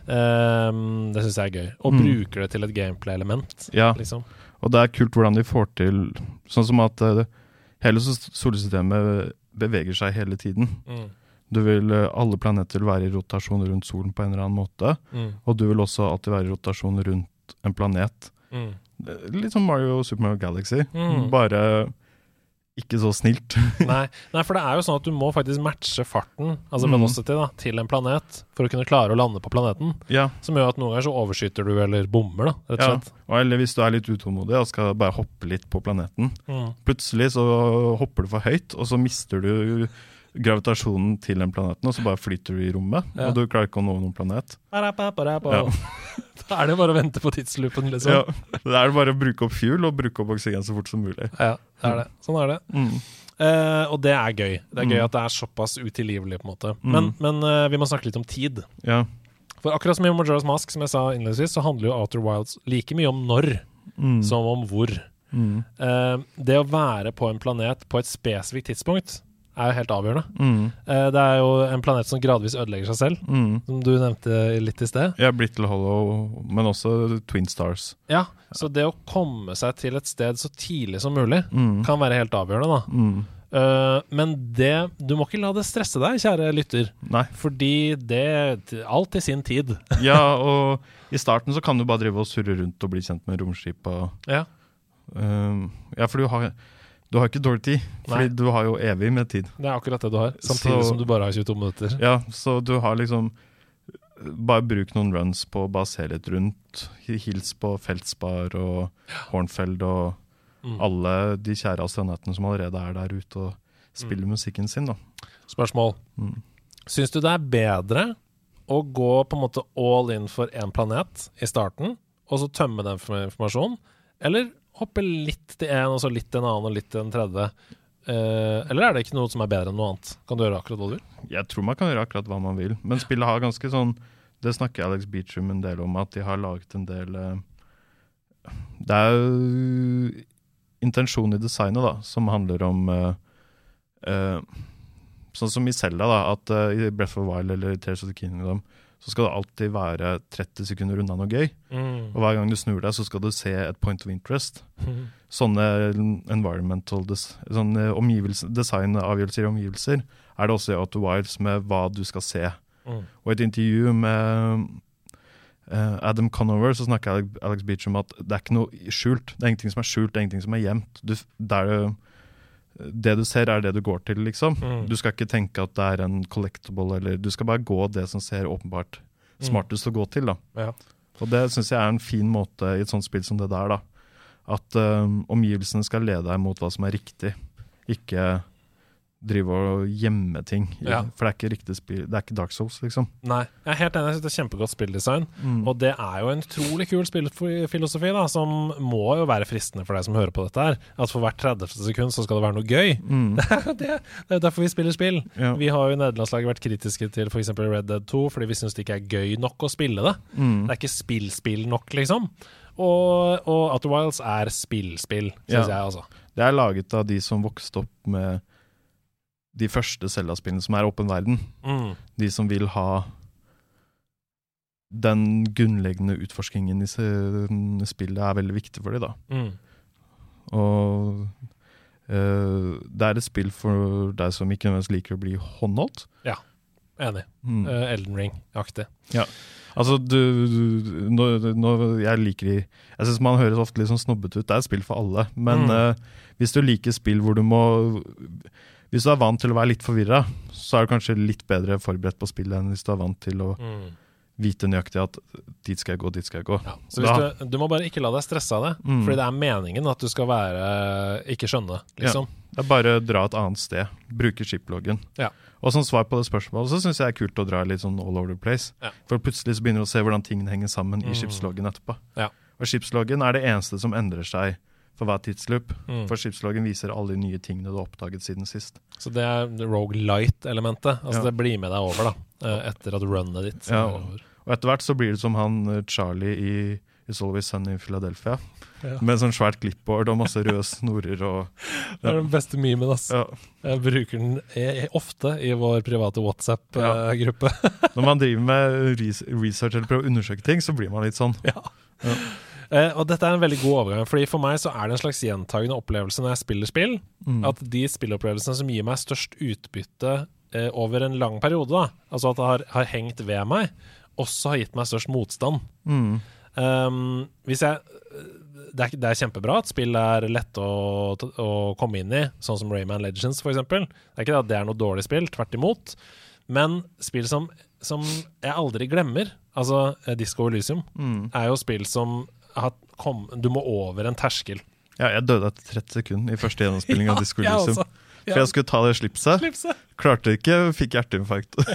Um, det synes jeg er gøy. Og mm. bruker det til et gameplay-element. Ja. Liksom. Og det er kult hvordan de får til, sånn som at uh, hele solsystemet beveger seg hele tiden. Mm. Du vil, uh, alle planeter være i rotasjon rundt solen på en eller annen måte, mm. og du vil også alltid være i rotasjon rundt en planet. Mm. Litt som Mario Super Mario Galaxy, mm. bare ikke så snilt. nei, nei, for det er jo sånn at du må faktisk matche farten, altså mm. velocity da, til en planet, for å kunne klare å lande på planeten. Ja. Som gjør at noen ganger så overskyter du eller bommer da, rett og slett. Ja, eller hvis du er litt utålmodig og skal bare hoppe litt på planeten, mm. plutselig så hopper du for høyt, og så mister du gravitasjonen til den planeten, og så bare flyter du i rommet, ja. Og du klarer ikke å nå noen planet. Ja. Da er det bare å vente på tidsloopen, liksom. Ja, da er det bare å bruke opp fuel og bruke opp oksygen så fort som mulig. Ja, det er det. Sånn er det. Mm. Uh, og det er gøy. Det er gøy mm. at det er såpass utilgivelig, på en måte. Mm. Men, men uh, vi må snakke litt om tid. Ja. For akkurat som i Majora's Mask, som jeg sa innledningsvis, så handler jo Outer Wilds like mye om når, mm. som om hvor. Mm. Uh, det å være på en planet på et spesifikt tidspunkt er jo helt avgjørende. Mm. Uh, det er jo en planet som gradvis ødelegger seg selv, mm. som du nevnte litt i sted. Ja, Brittle Hollow, men også Twin Stars. Ja, så det å komme seg til et sted så tidlig som mulig mm. kan være helt avgjørende da. Mm. Uh, men det, du må ikke la det stresse deg, kjære lytter. Nei. Fordi det, alt i sin tid. Ja, og i starten så kan du bare drive og surre rundt og bli kjent med romskip. Og, ja. Uh, ja, for du har... Du har ikke dårlig tid, fordi Nei. Du har jo evig med tid. Det er akkurat det du har, samtidig så, som du bare har tjueto minutter. Ja, så du har liksom bare bruk noen runs på å bare se litt rundt, hils på Feldspar og Hornfeld og mm. alle de kjære astronautene som allerede er der ute og spiller mm. musikken sin da. Spørsmål. Mm. Syns du det er bedre å gå på en måte all in for en planet i starten, og så tømme den for informasjon, eller hoppe litt til en, og så litt til en annen, og litt til en tredje. Eh, eller er det ikke noe som er bedre enn noe annet? Kan du gjøre akkurat hva du vil? Jeg tror man kan gjøre akkurat hva man vil. Men spillet har ganske sånn, det snakker Alex Beecham en del om, at de har laget en del... Eh, det er jo intensjon i designet da, som handler om... Eh, eh, sånn som i Zelda da, at uh, i Breath of the Wild eller Tears of the Kingdom, så skal det alltid være tretti sekunder unna noe gøy. Mm. Og hver gang du snur deg, så skal du se et point of interest. Mm. Sånne environmental des- sånne omgivelse, design-avgjørelser i omgivelser er det også i Outer Wilds med hva du skal se. Mm. Og i et intervju med uh, Adam Conover så snakker Alex Beach om at det er ikke noe skjult. Det er ingenting som er skjult, det er ingenting som er gjemt. Du, der, det du ser er det du går til, liksom. Mm. Du skal ikke tenke at det er en collectible, eller du skal bare gå det som ser åpenbart smartest mm. å gå til, da. Ja. Og det synes jeg er en fin måte i et sånt spill som det der, da. At um, omgivelsene skal lede deg mot hva som er riktig. Ikke drive og gjemme ting. Ja. For det er ikke riktig spill, det er ikke Dark Souls, liksom. Nei, jeg er helt enig, jeg synes det er kjempegodt spilldesign, mm. og det er jo en utrolig kul spillfilosofi da, som må jo være fristende for deg som hører på dette her, at for hvert tredivte sekund så skal det være noe gøy. Mm. det, det er jo derfor vi spiller spill. Ja. Vi har jo i nederlandslaget vært kritiske til for eksempel Red Dead to, fordi vi synes det ikke er gøy nok å spille det. Mm. Det er ikke spill-spill nok, liksom. Og, og Outer Wilds er spill-spill, synes ja. jeg altså. Det er laget av de som vokste opp med de første Zelda-spillene som er åpen verden. Mm. De som vil ha den grunnleggende utforskningen i spillet er veldig viktig for dem da. Mm. Og uh, det er et spill for deg som ikke nødvendigvis liker å bli håndholdt. Ja, enig. Mm. Uh, Elden Ring-aktig. Ja, altså du, du når, når jeg liker de, jeg synes man høres ofte litt sånn snobbet ut, det er et spill for alle, men mm. uh, hvis du liker spill hvor du må hvis du er vant til å være litt forvirret, så er du kanskje litt bedre forberedt på spillet enn hvis du er vant til å mm. vite nøyaktig at dit skal jeg gå, dit skal jeg gå. Ja. Så hvis du, du må bare ikke la deg stresse av det, mm. fordi det er meningen at du skal være, ikke skjønne, liksom. Ja. Det er bare å dra et annet sted, bruke shiploggen. Ja. Og som svar på det spørsmålet, så synes jeg det er kult å dra litt sånn all over the place. Ja. For plutselig så begynner du å se hvordan tingene henger sammen mm. i skipsloggen etterpå. Ja. Og skipsloggen er det eneste som endrer seg for hver tidsloop. Mm. For skipsloggen viser alle de nye tingene du har oppdaget siden sist. Så det er roguelite-elementet. Altså ja. Det blir med deg over da, etter at runnet ditt. Ja, og, og etter hvert så blir det som han Charlie i It's Always Sunny i Philadelphia. Ja. Med sånn svært klippbord og masse røde snorer. Og, ja. Det er den beste memen, ass. Ja. Jeg bruker den jeg, ofte i vår private WhatsApp-gruppe. Ja. Når man driver med research eller prøver å undersøke ting, så blir man litt sånn. Ja. Ja. Eh, og dette er en veldig god overgang, fordi for meg så er det en slags gjentagende opplevelse når jeg spiller spill, mm. at de spillopplevelsene som gir meg størst utbytte eh, over en lang periode, da, altså at det har, har hengt ved meg, også har gitt meg størst motstand. Mm. Um, hvis jeg, det er, det er kjempebra at spill er lett å, å komme inn i, sånn som Rayman Legends for eksempel. Det er ikke det at det er noe dårlig spill, tvert imot, men spill som, som jeg aldri glemmer, altså Disco Elysium, mm. er jo spill som Kom, du må over en terskel. Ja, jeg døde etter tretti sekunder i første gjennomspilling ja, av Disco Elysium. Ja, ja. For jeg skulle ta det slipset. slipset. Klarte ikke, fikk hjerteinfarkt. Ja.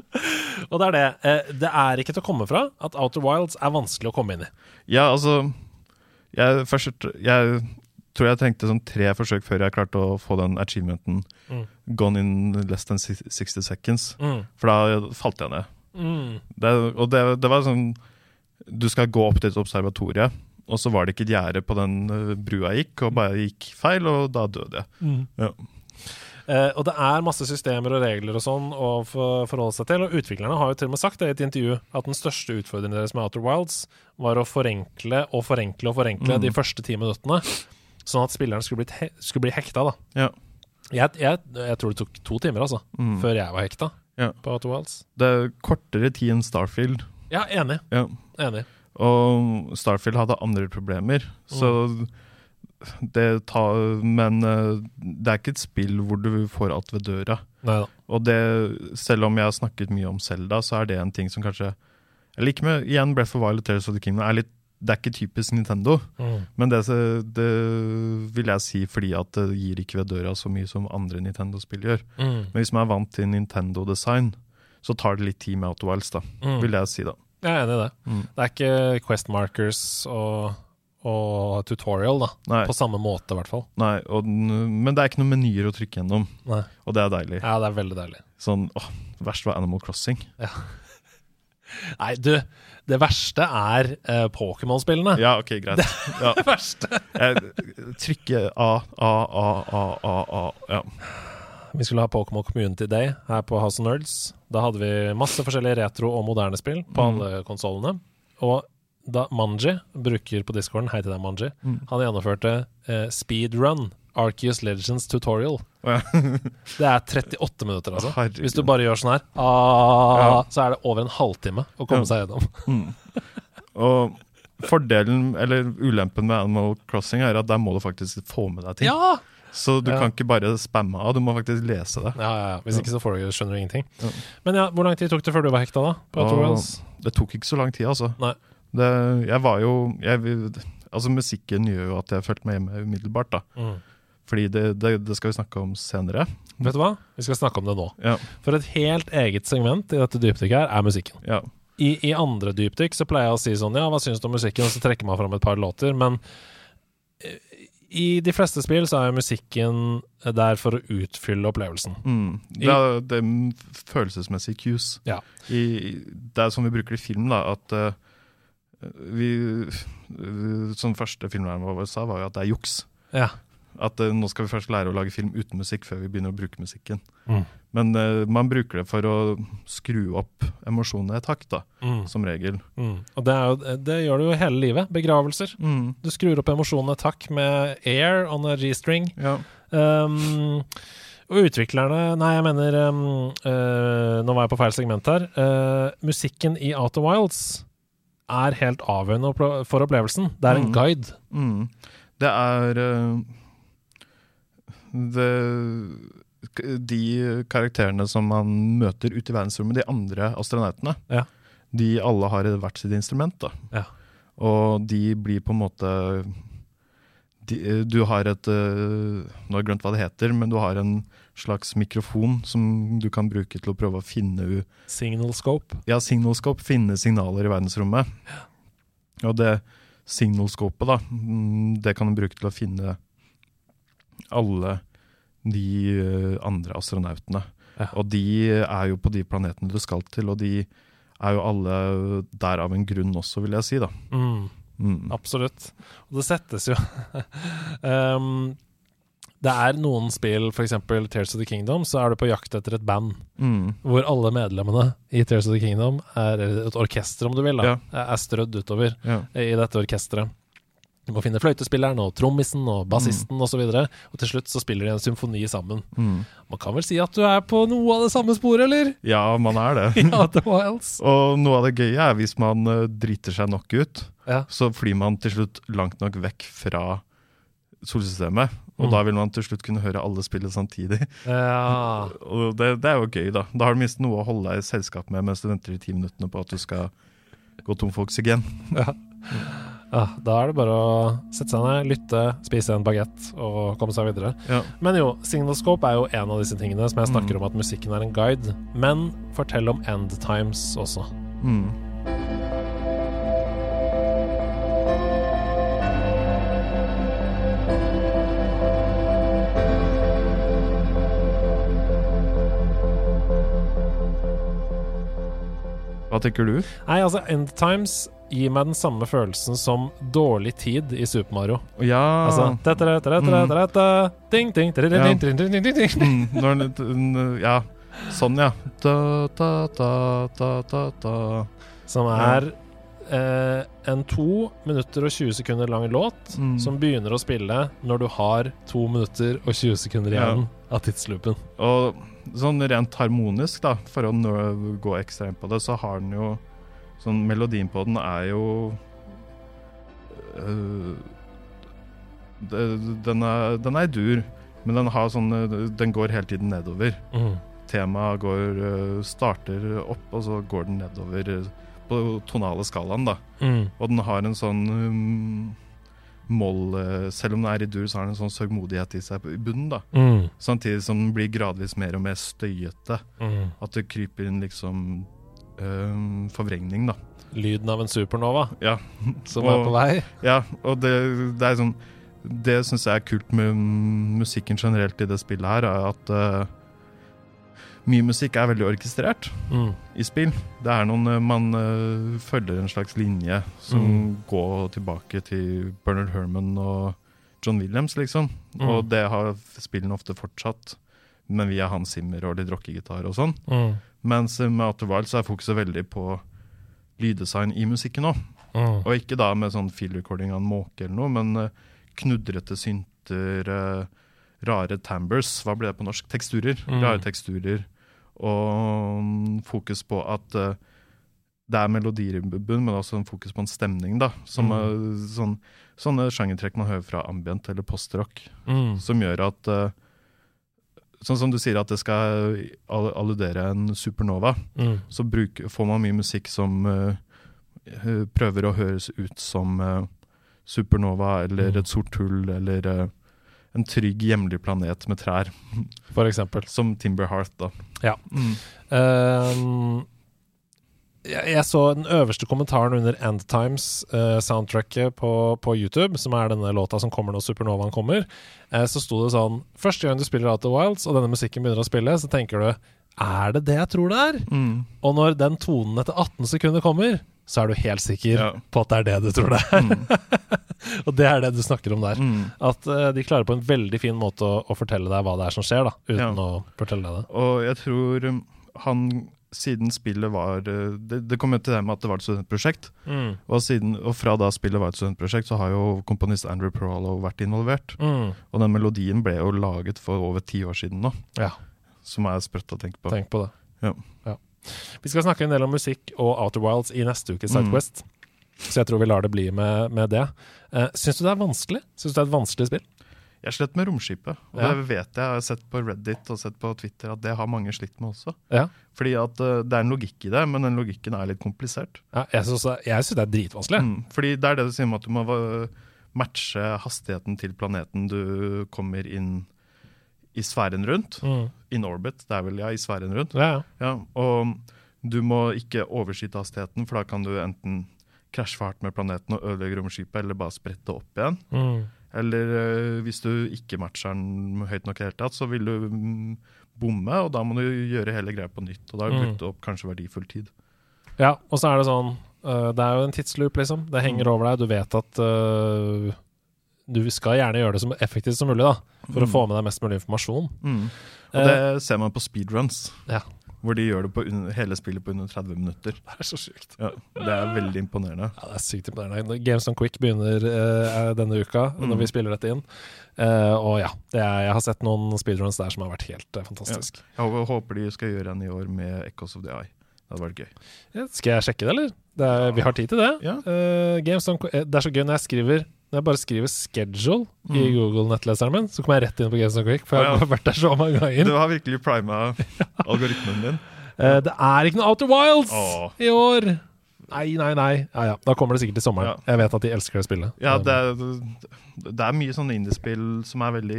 Og det er det. Det er ikke til å komme fra at Outer Wilds er vanskelig å komme inn i. Ja, altså jeg, først, jeg tror jeg trengte sånn tre forsøk før jeg klarte å få den achievementen mm. gone in less than sixty seconds. Mm. For da falt jeg ned. Mm. Det, og det, det var sånn du skal gå opp til et observatorie, og så var det ikke et gjerde på den uh, brua jeg gikk, og bare gikk feil, og da døde jeg. Mm. Ja. Eh, og det er masse systemer og regler og sånn å for, forholde seg til, og utviklerne har jo til og med sagt det i et intervju, at den største utfordringen deres med Outer Wilds var å forenkle og forenkle og forenkle mm. de første ti minuttene, sånn at spilleren skulle bli, he skulle bli hekta da. Ja. Jeg, jeg, jeg tror det tok to timer altså, mm. før jeg var hekta ja. på Outer Wilds. Det er kortere tid enn Starfield. Ja, enig. Ja. Enig. Og Starfield hadde andre problemer, mm. så det tar, men det er ikke et spill hvor du får alt ved døra. Neida. Og det, selv om jeg har snakket mye om Zelda, så er det en ting som kanskje, jeg liker med, igjen Breath of the Wild og Tears of the Kingdom, er litt, det er ikke typisk Nintendo, mm. men det, det vil jeg si fordi at det gir ikke ved døra så mye som andre Nintendo-spill gjør. Mm. Men hvis man er vant til Nintendo-design, så tar det litt tid med Outer Wilds da, mm. vil jeg si da. Jeg er enig i det. Mm. Det er ikke quest markers og, og tutorial da, Nei. På samme måte i hvert fall. Nei, og, men det er ikke noen menyer å trykke gjennom, Nei. Og det er deilig. Ja, det er veldig deilig. Sånn, åh, det verste var Animal Crossing. Ja. Nei, du, det verste er uh, Pokémon-spillene. Ja, ok, greit. Det ja. det verste. Jeg trykker A, A, A, A, A, A, ja. Vi skulle ha Pokémon Community Day her på House of Nerds. Da hadde vi masse forskjellige retro- og moderne spill på mm. alle konsolene. Og da Manji bruker på Discorden, hei til deg Manji, mm. han gjennomførte eh, Speedrun, Arceus Legends Tutorial. Oh, ja. Det er trettiåtte minutter altså. Herregud. Hvis du bare gjør sånn her, ah, ja. så er det over en halvtime å komme ja. seg gjennom. mm. Og fordelen, eller ulempen med Animal Crossing er at der må du faktisk få med deg ting. Ja! Så du ja. kan ikke bare spamme av, du må faktisk lese det. Ja, ja, ja. Hvis ikke så får du, skjønner du ingenting. Ja. Men ja, hvor lang tid tok det før du var hekta da? På det tok ikke så lang tid, altså. Nei. Det, jeg var jo, jeg, altså musikken gjør jo at jeg følte meg hjemme umiddelbart da. Mm. Fordi det, det, det skal vi snakke om senere. Vet du hva? Vi skal snakke om det nå. Ja. For et helt eget segment i dette dypdykket her er musikken. Ja. I, I andre dypdykk så pleier jeg å si sånn, ja, hva synes du om musikken? Og så trekker man fram et par låter, men i de fleste spill så er musikken der for å utfylle opplevelsen. Mm. Det er, det er følelsesmessig cues. Ja. I, det er som vi bruker i film, da, at uh, vi, uh, sånn første filmen vår sa var jo at det er juks. Ja. At uh, nå skal vi først lære å lage film uten musikk før vi begynner å bruke musikken. Mm. Men uh, man bruker det for å skru opp emosjonene i takt, da, mm. som regel. Mm. Og det, er jo, det gjør du jo hele livet. Begravelser. Mm. Du skrur opp emosjonene i takt med air on a G-string. Ja. Um, og utviklerne, nei, jeg mener um, uh, nå var jeg på feil segment her. Uh, musikken i Outer Wilds er helt avgjørende for opplevelsen. Det er en mm. guide. Mm. Det er uh, det, de karakterene som man møter ute i verdensrommet, de andre astronautene, ja. De alle har hvert sitt instrument, da. Ja. Og de blir på en måte de, du har et uh, nå har jeg glemt hva det heter, men du har en slags mikrofon som du kan bruke til å prøve å finne ut Signal scope. Ja, signal scope, finne signaler i verdensrommet. Ja. Og det signal scope da, det kan du bruke til å finne alle de andre astronautene. Ja. Og de er jo på de planetene du skal til, og de er jo alle der av en grunn også, vil jeg si da. Mm. Mm. Absolutt. Og det settes jo um, det er noen spill, for eksempel Tears of the Kingdom, så er du på jakt etter et band, mm. hvor alle medlemmene i Tears of the Kingdom er et orkester, om du vil da, ja. er strødd utover ja. i dette orkestret. Du må finne fløytespilleren og trommisen og bassisten mm. og så videre, og til slutt så spiller de en symfoni sammen. Mm. Man kan vel si at du er på noe av det samme sporet, eller? Ja, man er det. Ja, det var else. Og noe av det gøye er hvis man uh, driter seg nok ut, ja. Så flyr man til slutt langt nok vekk fra solsystemet, og mm. da vil man til slutt kunne høre alle spille samtidig. Ja. Og det, det er jo gøy da. Da har du minst noe å holde deg i selskap med mens du venter i ti minuttene på at du skal gå tom for oksygen. Ja. Ja, da er det bare å sette seg ned, lytte, spise en baguette og komme seg videre. Ja. Men jo, Signal Scope er jo en av disse tingene som jeg snakker mm. om at musikken er en guide, men fortell om End Times også. Mm. Hva tenker du? Nei, altså End Times gir meg den samme følelsen som dårlig tid i Super Mario. Ja. Altså, ding, ding, ding, ding, ding, ding. Ja, sånn ja. Da, da, da, da, da, da. Som er eh, en to minutter og tjue sekunder lang låt, mm. som begynner å spille når du har to minutter og tjue sekunder igjen ja. Av tidsloopen. Og sånn rent harmonisk da, for å gå ekstra inn på det, så har den jo sånn, melodien på den er jo øh, det, den, er, den er dur, men den har sånn, den går hele tiden nedover. Mm. Temaet går, starter opp, og så går den nedover på tonale skalaen da. Mm. Og den har en sånn um, moll, selv om den er i dur, så har den en sånn sørgmodighet i seg i bunnen da. Mm. Samtidig som den blir gradvis mer og mer støyete. Mm. At det kryper inn liksom um, forvrengning da. Lyden av en supernova, ja. Som og, er på vei. Ja, og det, det er sånn, det synes jeg er kult med musikken generelt i det spillet her, er at uh, mye musikk er veldig orkestrert mm. i spill. Det er noen, man uh, følger en slags linje som mm. går tilbake til Bernard Herrmann og John Williams, liksom. Mm. Og det har spillene ofte fortsatt, men via Hans Zimmer og litt rockegitar og sånn. Mm. Mens med Outer Wilds så er fokuset veldig på lyddesign i musikken også. Mm. Og ikke da med sånn field recording av en måke eller noe, men uh, knudrete synter, uh, rare timbres, hva blir det på norsk? Teksturer, mm. rare teksturer. Og fokus på at uh, det er melodier i bunn, men også en fokus på en stemning da, som mm. uh, sånn, sånne sjangertrekk man hører fra ambient eller postrock, mm. som gjør at uh, sånn som du sier at det skal alludere en supernova, mm. så bruk, får man mye musikk som uh, prøver å høres ut som uh, supernova, eller mm. et sort hull, eller uh, en trygg hjemlig planet med trær. For eksempel. Som Timber Hearth, da. Ja. Mm. Um, jeg, jeg så den øverste kommentaren under End Times uh, soundtracket på, på YouTube, som er denne låta som kommer når Supernovaen kommer. Uh, så sto det sånn, første gang du spiller Outer Wilds, og denne musikken begynner å spille, så tenker du, er det det jeg tror det er? Mm. Og når den tonen etter atten sekunder kommer, så er du helt sikker ja. På at det er det du tror det er. Mm. Og det er det du snakker om der. Mm. At uh, de klarer på en veldig fin måte å, å fortelle deg hva det er som skjer, da, uten ja. Å fortelle deg det. Og jeg tror um, han, siden spillet var uh, Det, det kom jo til det med at det var et studentprosjekt. Mm. Og, siden, og fra da spillet var et studentprosjekt, så har jo komponist Andrew Perallo vært involvert. Mm. Og den melodien ble jo laget for over ti år siden nå. Ja. Som er sprøtt å tenke på. Tenk på det. Ja. Ja. Vi skal snakke en del om musikk og Outer Wilds i neste uke SideQuest. Mm. Så jeg tror vi lar det bli med, med det. Uh, Syns du det er vanskelig? Syns du det er et vanskelig spill? Jeg har slett med romskipet. Og ja. Det vet jeg. Jeg har sett på Reddit og sett på Twitter at det har mange slitt med også. Ja. Fordi at uh, det er en logikk i det, men den logikken er litt komplisert. Ja, jeg syns det er dritvanskelig. Mm. Fordi det er det du sier med at du må matche hastigheten til planeten du kommer inn i sfæren rundt. Mm. In orbit, det er vel ja, i sfæren rundt. Ja, ja. Ja, og du må ikke overskyte hastigheten, for da kan du enten krasje for hardt med planeten og ødelegge romskipet, eller bare sprette opp igjen. Mm. Eller uh, hvis du ikke matcher den høyt nok helt tatt, så vil du um, bomme, og da må du gjøre hele greia på nytt, og da har du brukt opp kanskje verdifull tid. Ja, og så er det sånn, uh, det er jo en tidsloop liksom, det henger mm. over deg, du vet at uh, du skal gjerne gjøre det så effektivt som mulig da, for mm. å få med deg mest mulig informasjon. Mm. Og det uh, ser man på speedruns. Ja. Hvor de gjør det på un- hele spillet på under tretti minutter. Det er så sykt. Ja, det er veldig imponerende. Ja, det er sykt imponerende. Games on Quick begynner uh, denne uka, mm. når vi spiller dette inn. Uh, og ja, det er, jeg har sett noen speedruns der som har vært helt uh, fantastisk. Ja. Jeg håper, håper de skal gjøre en i år med Echoes of the Eye. Det hadde vært gøy. Ja, skal jeg sjekke det, eller? Det er, ja. Vi har tid til det. Ja. Uh, Games on, det er så gøy når jeg skriver Når jeg bare skriver schedule mm. i Google-nettleseren min, så kommer jeg rett inn på Games on Quick, for jeg har ja. vært der så mange ganger. Du har virkelig primet algoritmen din. Uh, det er ikke noe Outer Wilds oh. i år! Nei, nei, nei. Ja, ja. Da kommer det sikkert til sommeren. Ja. Jeg vet at de elsker det spillet. Ja, det er, det er mye sånne indie-spill som er veldig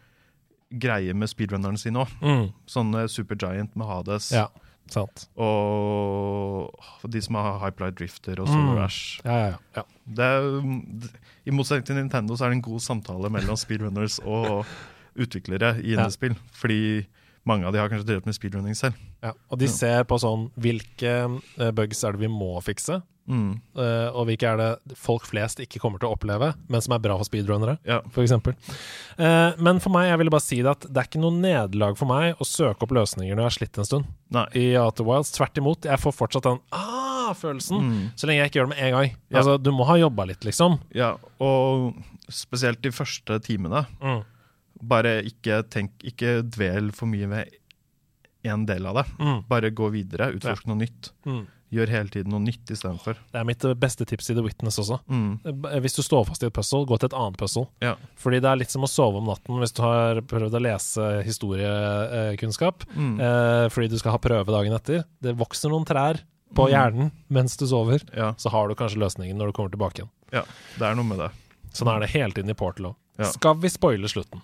greie med speedrunneren sin også. Mm. Sånne Supergiant med Hades. Ja. Sant. Og de som har Hyperlight Drifter og Solar Rush. Mm. Ja, ja, ja. Det er, i motsetning til Nintendo så er det en god samtale mellom speedrunners og utviklere i indiespill, ja. Fordi mange av de har kanskje drevet med speedrunning selv. Ja, og de ser på sånn, hvilke bugs er det vi må fikse, mm. uh, og hvilke er det folk flest ikke kommer til å oppleve, men som er bra for speedrunnere, ja. For eksempel. Uh, men for meg, jeg ville bare si det at det er ikke noe nederlag for meg å søke opp løsninger når jeg har slitt en stund. Nei. I Outer Wilds. Tvert imot, jeg får fortsatt den ah-følelsen, mm. så lenge jeg ikke gjør det med en gang. Ja. Altså, du må ha jobbet litt, liksom. Ja, og spesielt de første timene. Mm. Bare ikke tenk, ikke dvel for mye med en del av det. Mm. Bare gå videre, utforsk ja. Noe nytt. Mm. Gjør hele tiden noe nytt i stedet for. Det er mitt beste tips i The Witness også. Mm. Hvis du står fast i et puzzle, gå til et annet puzzle. Ja. Fordi det er litt som å sove om natten hvis du har prøvd å lese historiekunnskap. Mm. Eh, fordi du skal ha prøve dagen etter. Det vokser noen trær på hjernen mens du sover. Ja. Så har du kanskje løsningen når du kommer tilbake igjen. Ja, det er noe med det. Sånn er det hele tiden i Portal også. Ja. Skal vi spoile slutten?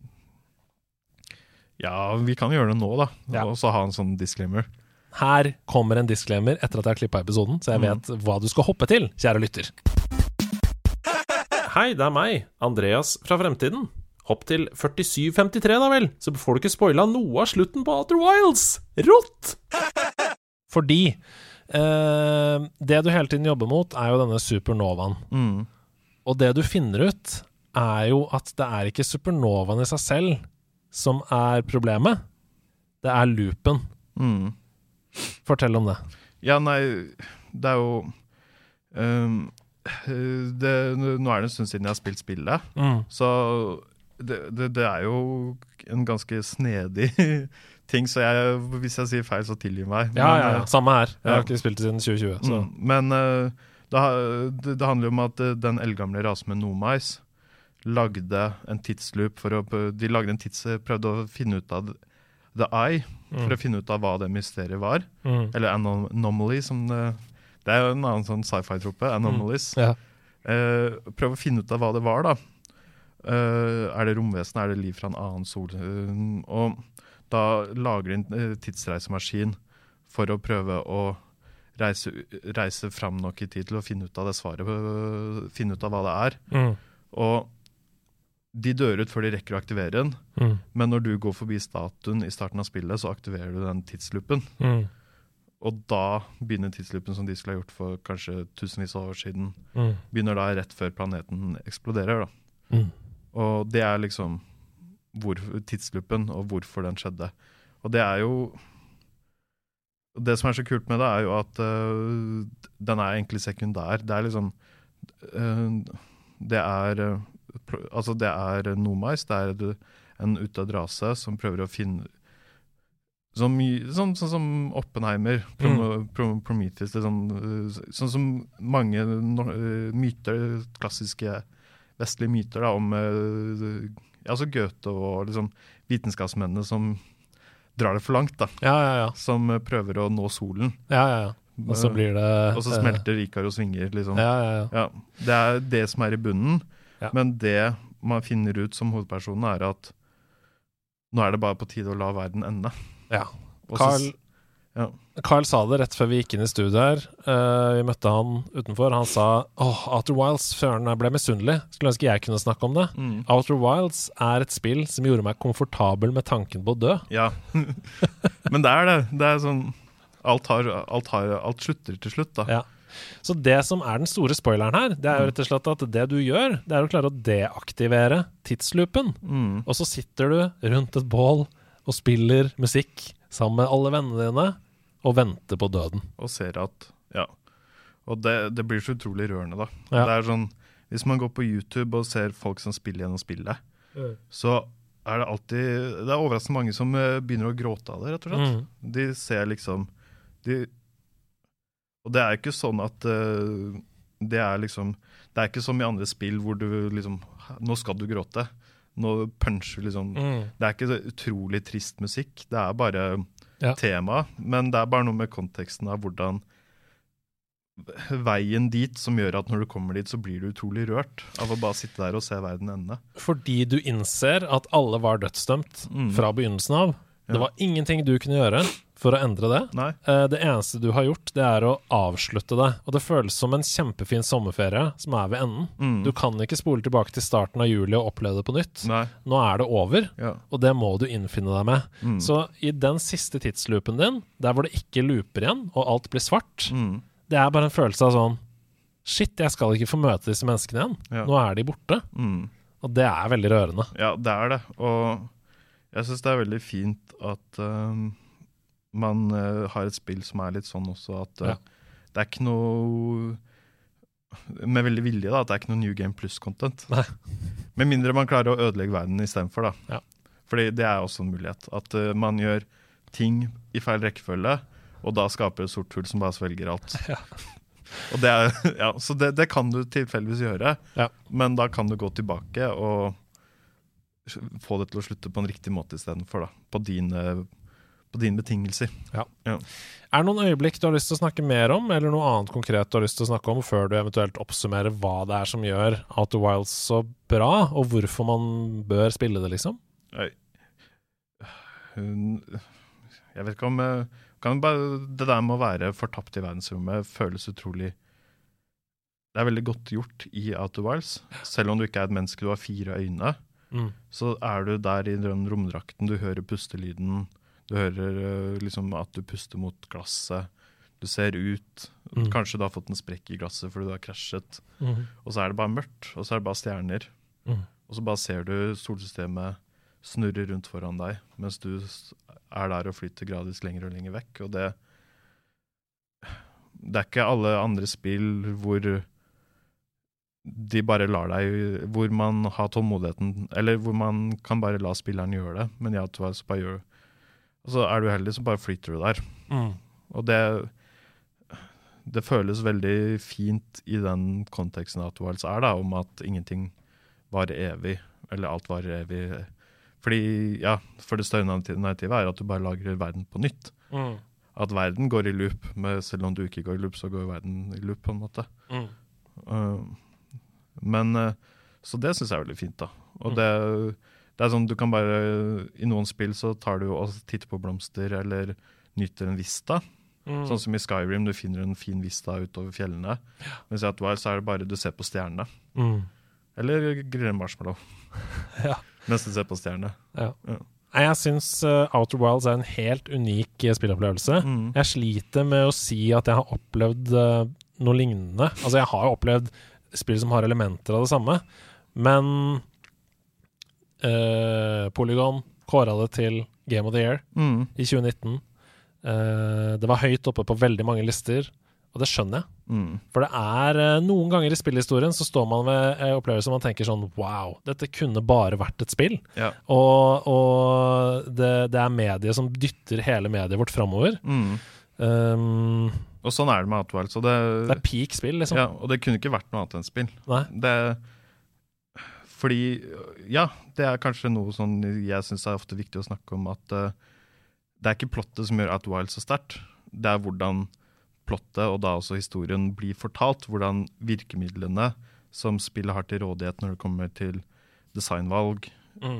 Ja, vi kan gjøre det nå da. Ja. Og så ha en sånn disclaimer. Her kommer en disclaimer etter at jeg har klippet episoden, så jeg mm. vet hva du skal hoppe til, kjære lytter. Hei, det er meg, Andreas fra fremtiden. Hopp til førtisju femtitre da vel, så får du ikke spoilet noe av slutten på Outer Wilds. Rått! Fordi eh, det du hele tiden jobber mot er jo denne supernovaen. Mm. Og det du finner ut er jo at det er ikke supernovaen i seg selv som er problemet. Det er loopen. Mm. Fortell om det. Ja, nei, det er jo um, det, nå er det en stund siden jeg har spilt spillet, mm. så det, det, det er jo en ganske snedig ting, så jeg, hvis jeg sier feil, så tilgi meg. Ja, men, ja, ja, samme her. Jeg ja. har ikke spilt det siden tjue tjue. Så. Mm. Men uh, det, det, det handler jo om at den eldgamle rasen med Nomais lagde en tidsloop for å, de lagde en tids, prøvde å finne ut av The Eye, for mm. å finne ut av hva det mysteriet var. Mm. Eller anom- Anomaly, som det, det er jo en annen sånn sci-fi-troppe, Anomalies. Mm. Ja. Eh, prøve å finne ut av hva det var da. uh, er det romvesen, er det liv fra en annen sol? Uh, og da lager de en uh, tidsreisemaskin for å prøve å reise, reise fram nok i tid til å finne ut av det svaret, uh, finne ut av hva det er. Mm. Og de dør ut før de rekker å aktivere den, Mm. men når du går forbi statuen i starten av spillet, så aktiverer du den tidsloopen. Mm. Og da begynner tidsloopen som de skulle ha gjort for kanskje tusenvis av år siden, Mm. begynner da rett før planeten eksploderer. Da. Mm. Og det er liksom hvor, tidsloopen og hvorfor den skjedde. Og det er jo det som er så kult med det, er jo at uh, den er egentlig sekundær. Det er liksom uh, det er uh, altså det er nomais, det er en utdødd rase som prøver å finne sånn, sånn, sånn som Oppenheimer, Prom Mm. Prom Prometheus, liksom, uh, sånn som mange no uh, myter, klassiske vestlige myter da, om uh, altså Goethe og liksom, vitenskapsmennene som drar det for langt, da. Ja, ja, ja. Som uh, prøver å nå solen. Ja, ja, ja. Og så blir det... Og så smelter Ikaros vinger, liksom. Ja, ja, ja. Ja, det er det som er i bunnen, Ja. men det man finner ut som hovedpersonen er at nå er det bare på tide å la verden ende. Ja. Og så- Carl, ja. Carl sa det rett før vi gikk inn i studio her. Uh, vi møtte han utenfor. Han sa, åh, Outer Wilds, føren jeg ble misunnelig. Skulle ønske jeg kunne snakke om det. Mm. Outer Wilds er et spill som gjorde meg komfortabel med tanken på å dø. Ja, men det er det. Det er sånn, alt, har, alt, har, alt slutter til slutt, da. Ja. Så det som er den store spoileren her, det er jo rett og slett at det du gjør, det er å klare å deaktivere tidsloopen. Mm. Og så sitter du rundt et bål og spiller musikk sammen med alle vennene dine og venter på døden. Og ser at, ja. Og det, det blir så utrolig rørende, da. Ja. Det er sånn, hvis man går på YouTube og ser folk som spiller gjennom spillet, Mm. så er det alltid, det er overraskende mange som eh, begynner å gråte av det, rett og slett. Mm. De ser liksom, de, og det er ikke sånn at uh, det er liksom, det er ikke som i andre spill hvor du liksom, nå skal du gråte, nå puncher liksom, Mm. det er ikke så utrolig trist musikk, det er bare Ja. tema, men det er bare noe med konteksten av hvordan veien dit som gjør at når du kommer dit så blir du utrolig rørt av å bare sitte der og se verden ende. Fordi du innser at alle var dødsdømt Mm. fra begynnelsen av. Det Ja. var ingenting du kunne gjøre for å endre det. Nei, Eh, Det eneste du har gjort, det er å avslutte det. Og det føles som en kjempefin sommerferie som er ved enden. Mm. Du kan ikke spole tilbake til starten av juli og oppleve det på nytt. nei, Nå er det over, ja. og det må du innfinne deg med. Mm. Så i den siste tidsloopen din, der hvor det ikke looper igjen, og alt blir svart, Mm. det er bare en følelse av sånn, shit, jeg skal ikke få møte disse menneskene igjen. Ja. Nå er de borte. Mm. Og det er veldig rørende. Ja, det er det. Og jeg synes det er veldig fint at um, man uh, har et spill som er litt sånn også, at uh, Ja. det er ikke noe, med veldig vilje da, at det er ikke noe New Game Plus-content. Nei. Med mindre man klarer å ødelegge verden i stedet for da. Ja. Fordi det er også en mulighet. At uh, man gjør ting i feil rekkefølge, og da skaper et sort hull som bare svelger alt. Ja. Og det er, ja, så det, det kan du tilfeldigvis gjøre, Ja. men da kan du gå tilbake og få det til å slutte på en riktig måte i stedet for da, på dine, på dine betingelser. Ja. Ja. Er det noen øyeblikk du har lyst til å snakke mer om, eller noe annet konkret du har lyst til å snakke om, før du eventuelt oppsummerer hva det er som gjør Outer Wilds så bra, og hvorfor man bør spille det, liksom? Jeg, hun, jeg vet ikke om eh, kan bare, det der med å være fortapt i verdensrommet føles utrolig. Det er veldig godt gjort i Outer Wilds. Selv om du ikke er et menneske, du har fire øyne, Mm. så er du der i den romdrakten, du hører pustelyden, du hører uh, liksom at du puster mot glasset, du ser ut, Mm. kanskje du har fått en sprekk i glasset fordi du har krasjet, Mm. og så er det bare mørkt, og så er det bare stjerner, Mm. og så bare ser du solsystemet snurre rundt foran deg, mens du er der og flytter gradvis lenger og lenger vekk, og det det er ikke alle andre spill hvor de bare lar deg, hvor man har tålmodigheten, eller hvor man kan bare la spilleren gjøre det, men ja, så bare gjør, og så er du heldig, så bare flytter du der. Mm. Og det, det føles veldig fint i den konteksten at Wilds er da, om at ingenting varer evig, eller alt varer evig. Fordi, ja, for det større narrativet er at du bare lager verden på nytt. Mm. At verden går i loop, men selv om du ikke går i loop, så går verden i loop på en måte. Mm. Uh, men, uh, så det synes jeg er veldig fint da. Og det, det er sånn, du kan bare, i noen spill så tar du og titter på blomster, eller nyter en vista. Mm. Sånn som i Skyrim, du finner en fin vista utover fjellene. Ja. Mens i Outer Wilds så er det bare du ser på stjernene. Mm. Eller griller marshmallow. Ja. Mens du ser på stjernene. Ja. Ja. Jeg synes uh, Outer Wilds er en helt unik uh, spillopplevelse. Mm. Jeg sliter med å si at jeg har opplevd uh, noe lignende. Altså, jeg har jo opplevd spill som har elementer av det samme, men uh, Polygon kåret det til Game of the Year mm. i tjue nitten. Uh, det var høyt oppe på veldig mange lister, og det skjønner jeg. Mm. For det er uh, noen ganger i spillhistorien så står man ved uh, opplevelser og man tenker sånn, wow, dette kunne bare vært et spill. Ja. Og, og det, det er mediet som dytter hele mediet vårt fremover. Mm. Um, og sånn er det med Outer Wilds. Det, det er peak spill, liksom. Ja, og det kunne ikke vært noe annet enn spill. Nei. Det, fordi, ja, det er kanskje noe sånn jeg synes er ofte viktig å snakke om, at uh, det er ikke plottet som gjør Outer Wilds så sterkt. Det er hvordan plottet, og da også historien, blir fortalt. Hvordan virkemidlene som spillet har til rådighet når det kommer til designvalg, mm.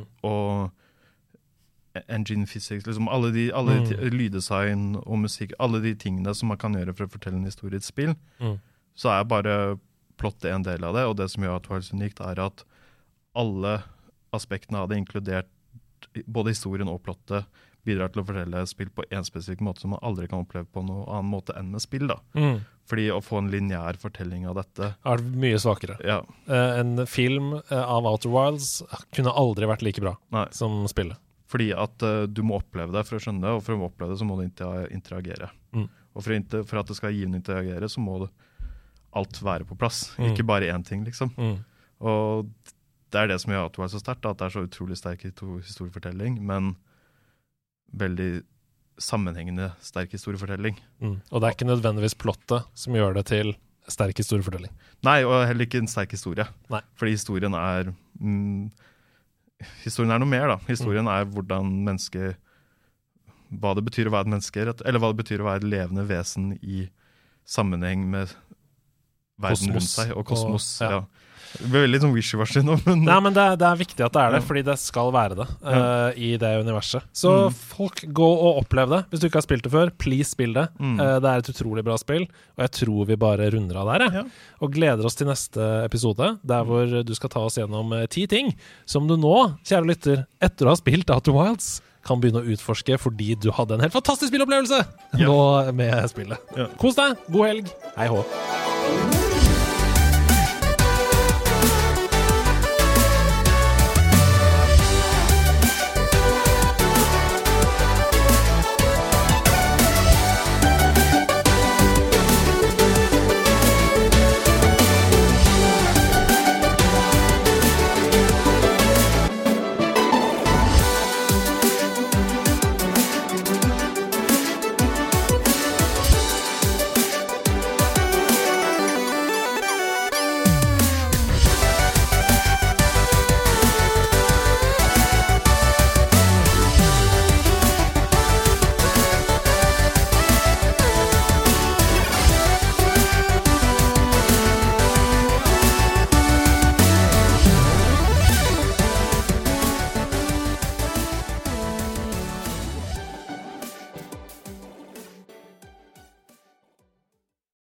og engine physics, liksom alle de alle mm. de, lyddesign og musikk, alle de tingene som man kan gjøre for å fortelle en historie i et spill, mm. så er bare plottet en del av det, og det som gjør Outer Wilds unikt er at alle aspektene av det, inkludert både historien og plottet, bidrar til å fortelle spill på en spesifikk måte som man aldri kan oppleve på noen annen måte enn med spill da. Mm. Fordi å få en lineær fortelling av dette er mye svakere. Ja. Uh, en film uh, av Outer Wilds kunne aldri vært like bra Nei. Som spillet. Fordi at uh, du må oppleve det for å skjønne det, og for å oppleve det så må du inter- interagere. Mm. Og for, inter- for at det skal gi en interagere, så må det alt være på plass. Mm. Ikke bare én ting, liksom. Mm. Og det er det som gjør Outer Wilds så sterkt, at det er så utrolig sterk historiefortelling, men veldig sammenhengende sterk historiefortelling. Mm. Og det er ikke nødvendigvis plottet som gjør det til sterk historiefortelling. Nei, og heller ikke en sterk historie. Nei. Fordi historien er mm, historien er noe mer da. Historien mm. er hvordan mennesket, hva det betyr å være et menneske, eller hva det betyr å være et levende vesen i sammenheng med verden kosmos. Rundt seg, og kosmos. Og, ja. Ja. Det blir veldig sånn wishy-washy nå. Men... Nei, men det, det er viktig at det er det, ja. Fordi det skal være det uh, ja. I det universet. Så mm. folk, gå og opplev det. Hvis du ikke har spilt det før, please spill det. Mm. Uh, det er et utrolig bra spill, og jeg tror vi bare runder av der. Ja. Og gleder oss til neste episode, der hvor du skal ta oss gjennom uh, ti ting som du nå, kjære lytter, etter å ha spilt Outer Wilds, kan begynne å utforske fordi du hadde en helt fantastisk spillopplevelse ja. Nå med spillet. Ja. Kos deg, god helg, hei hå.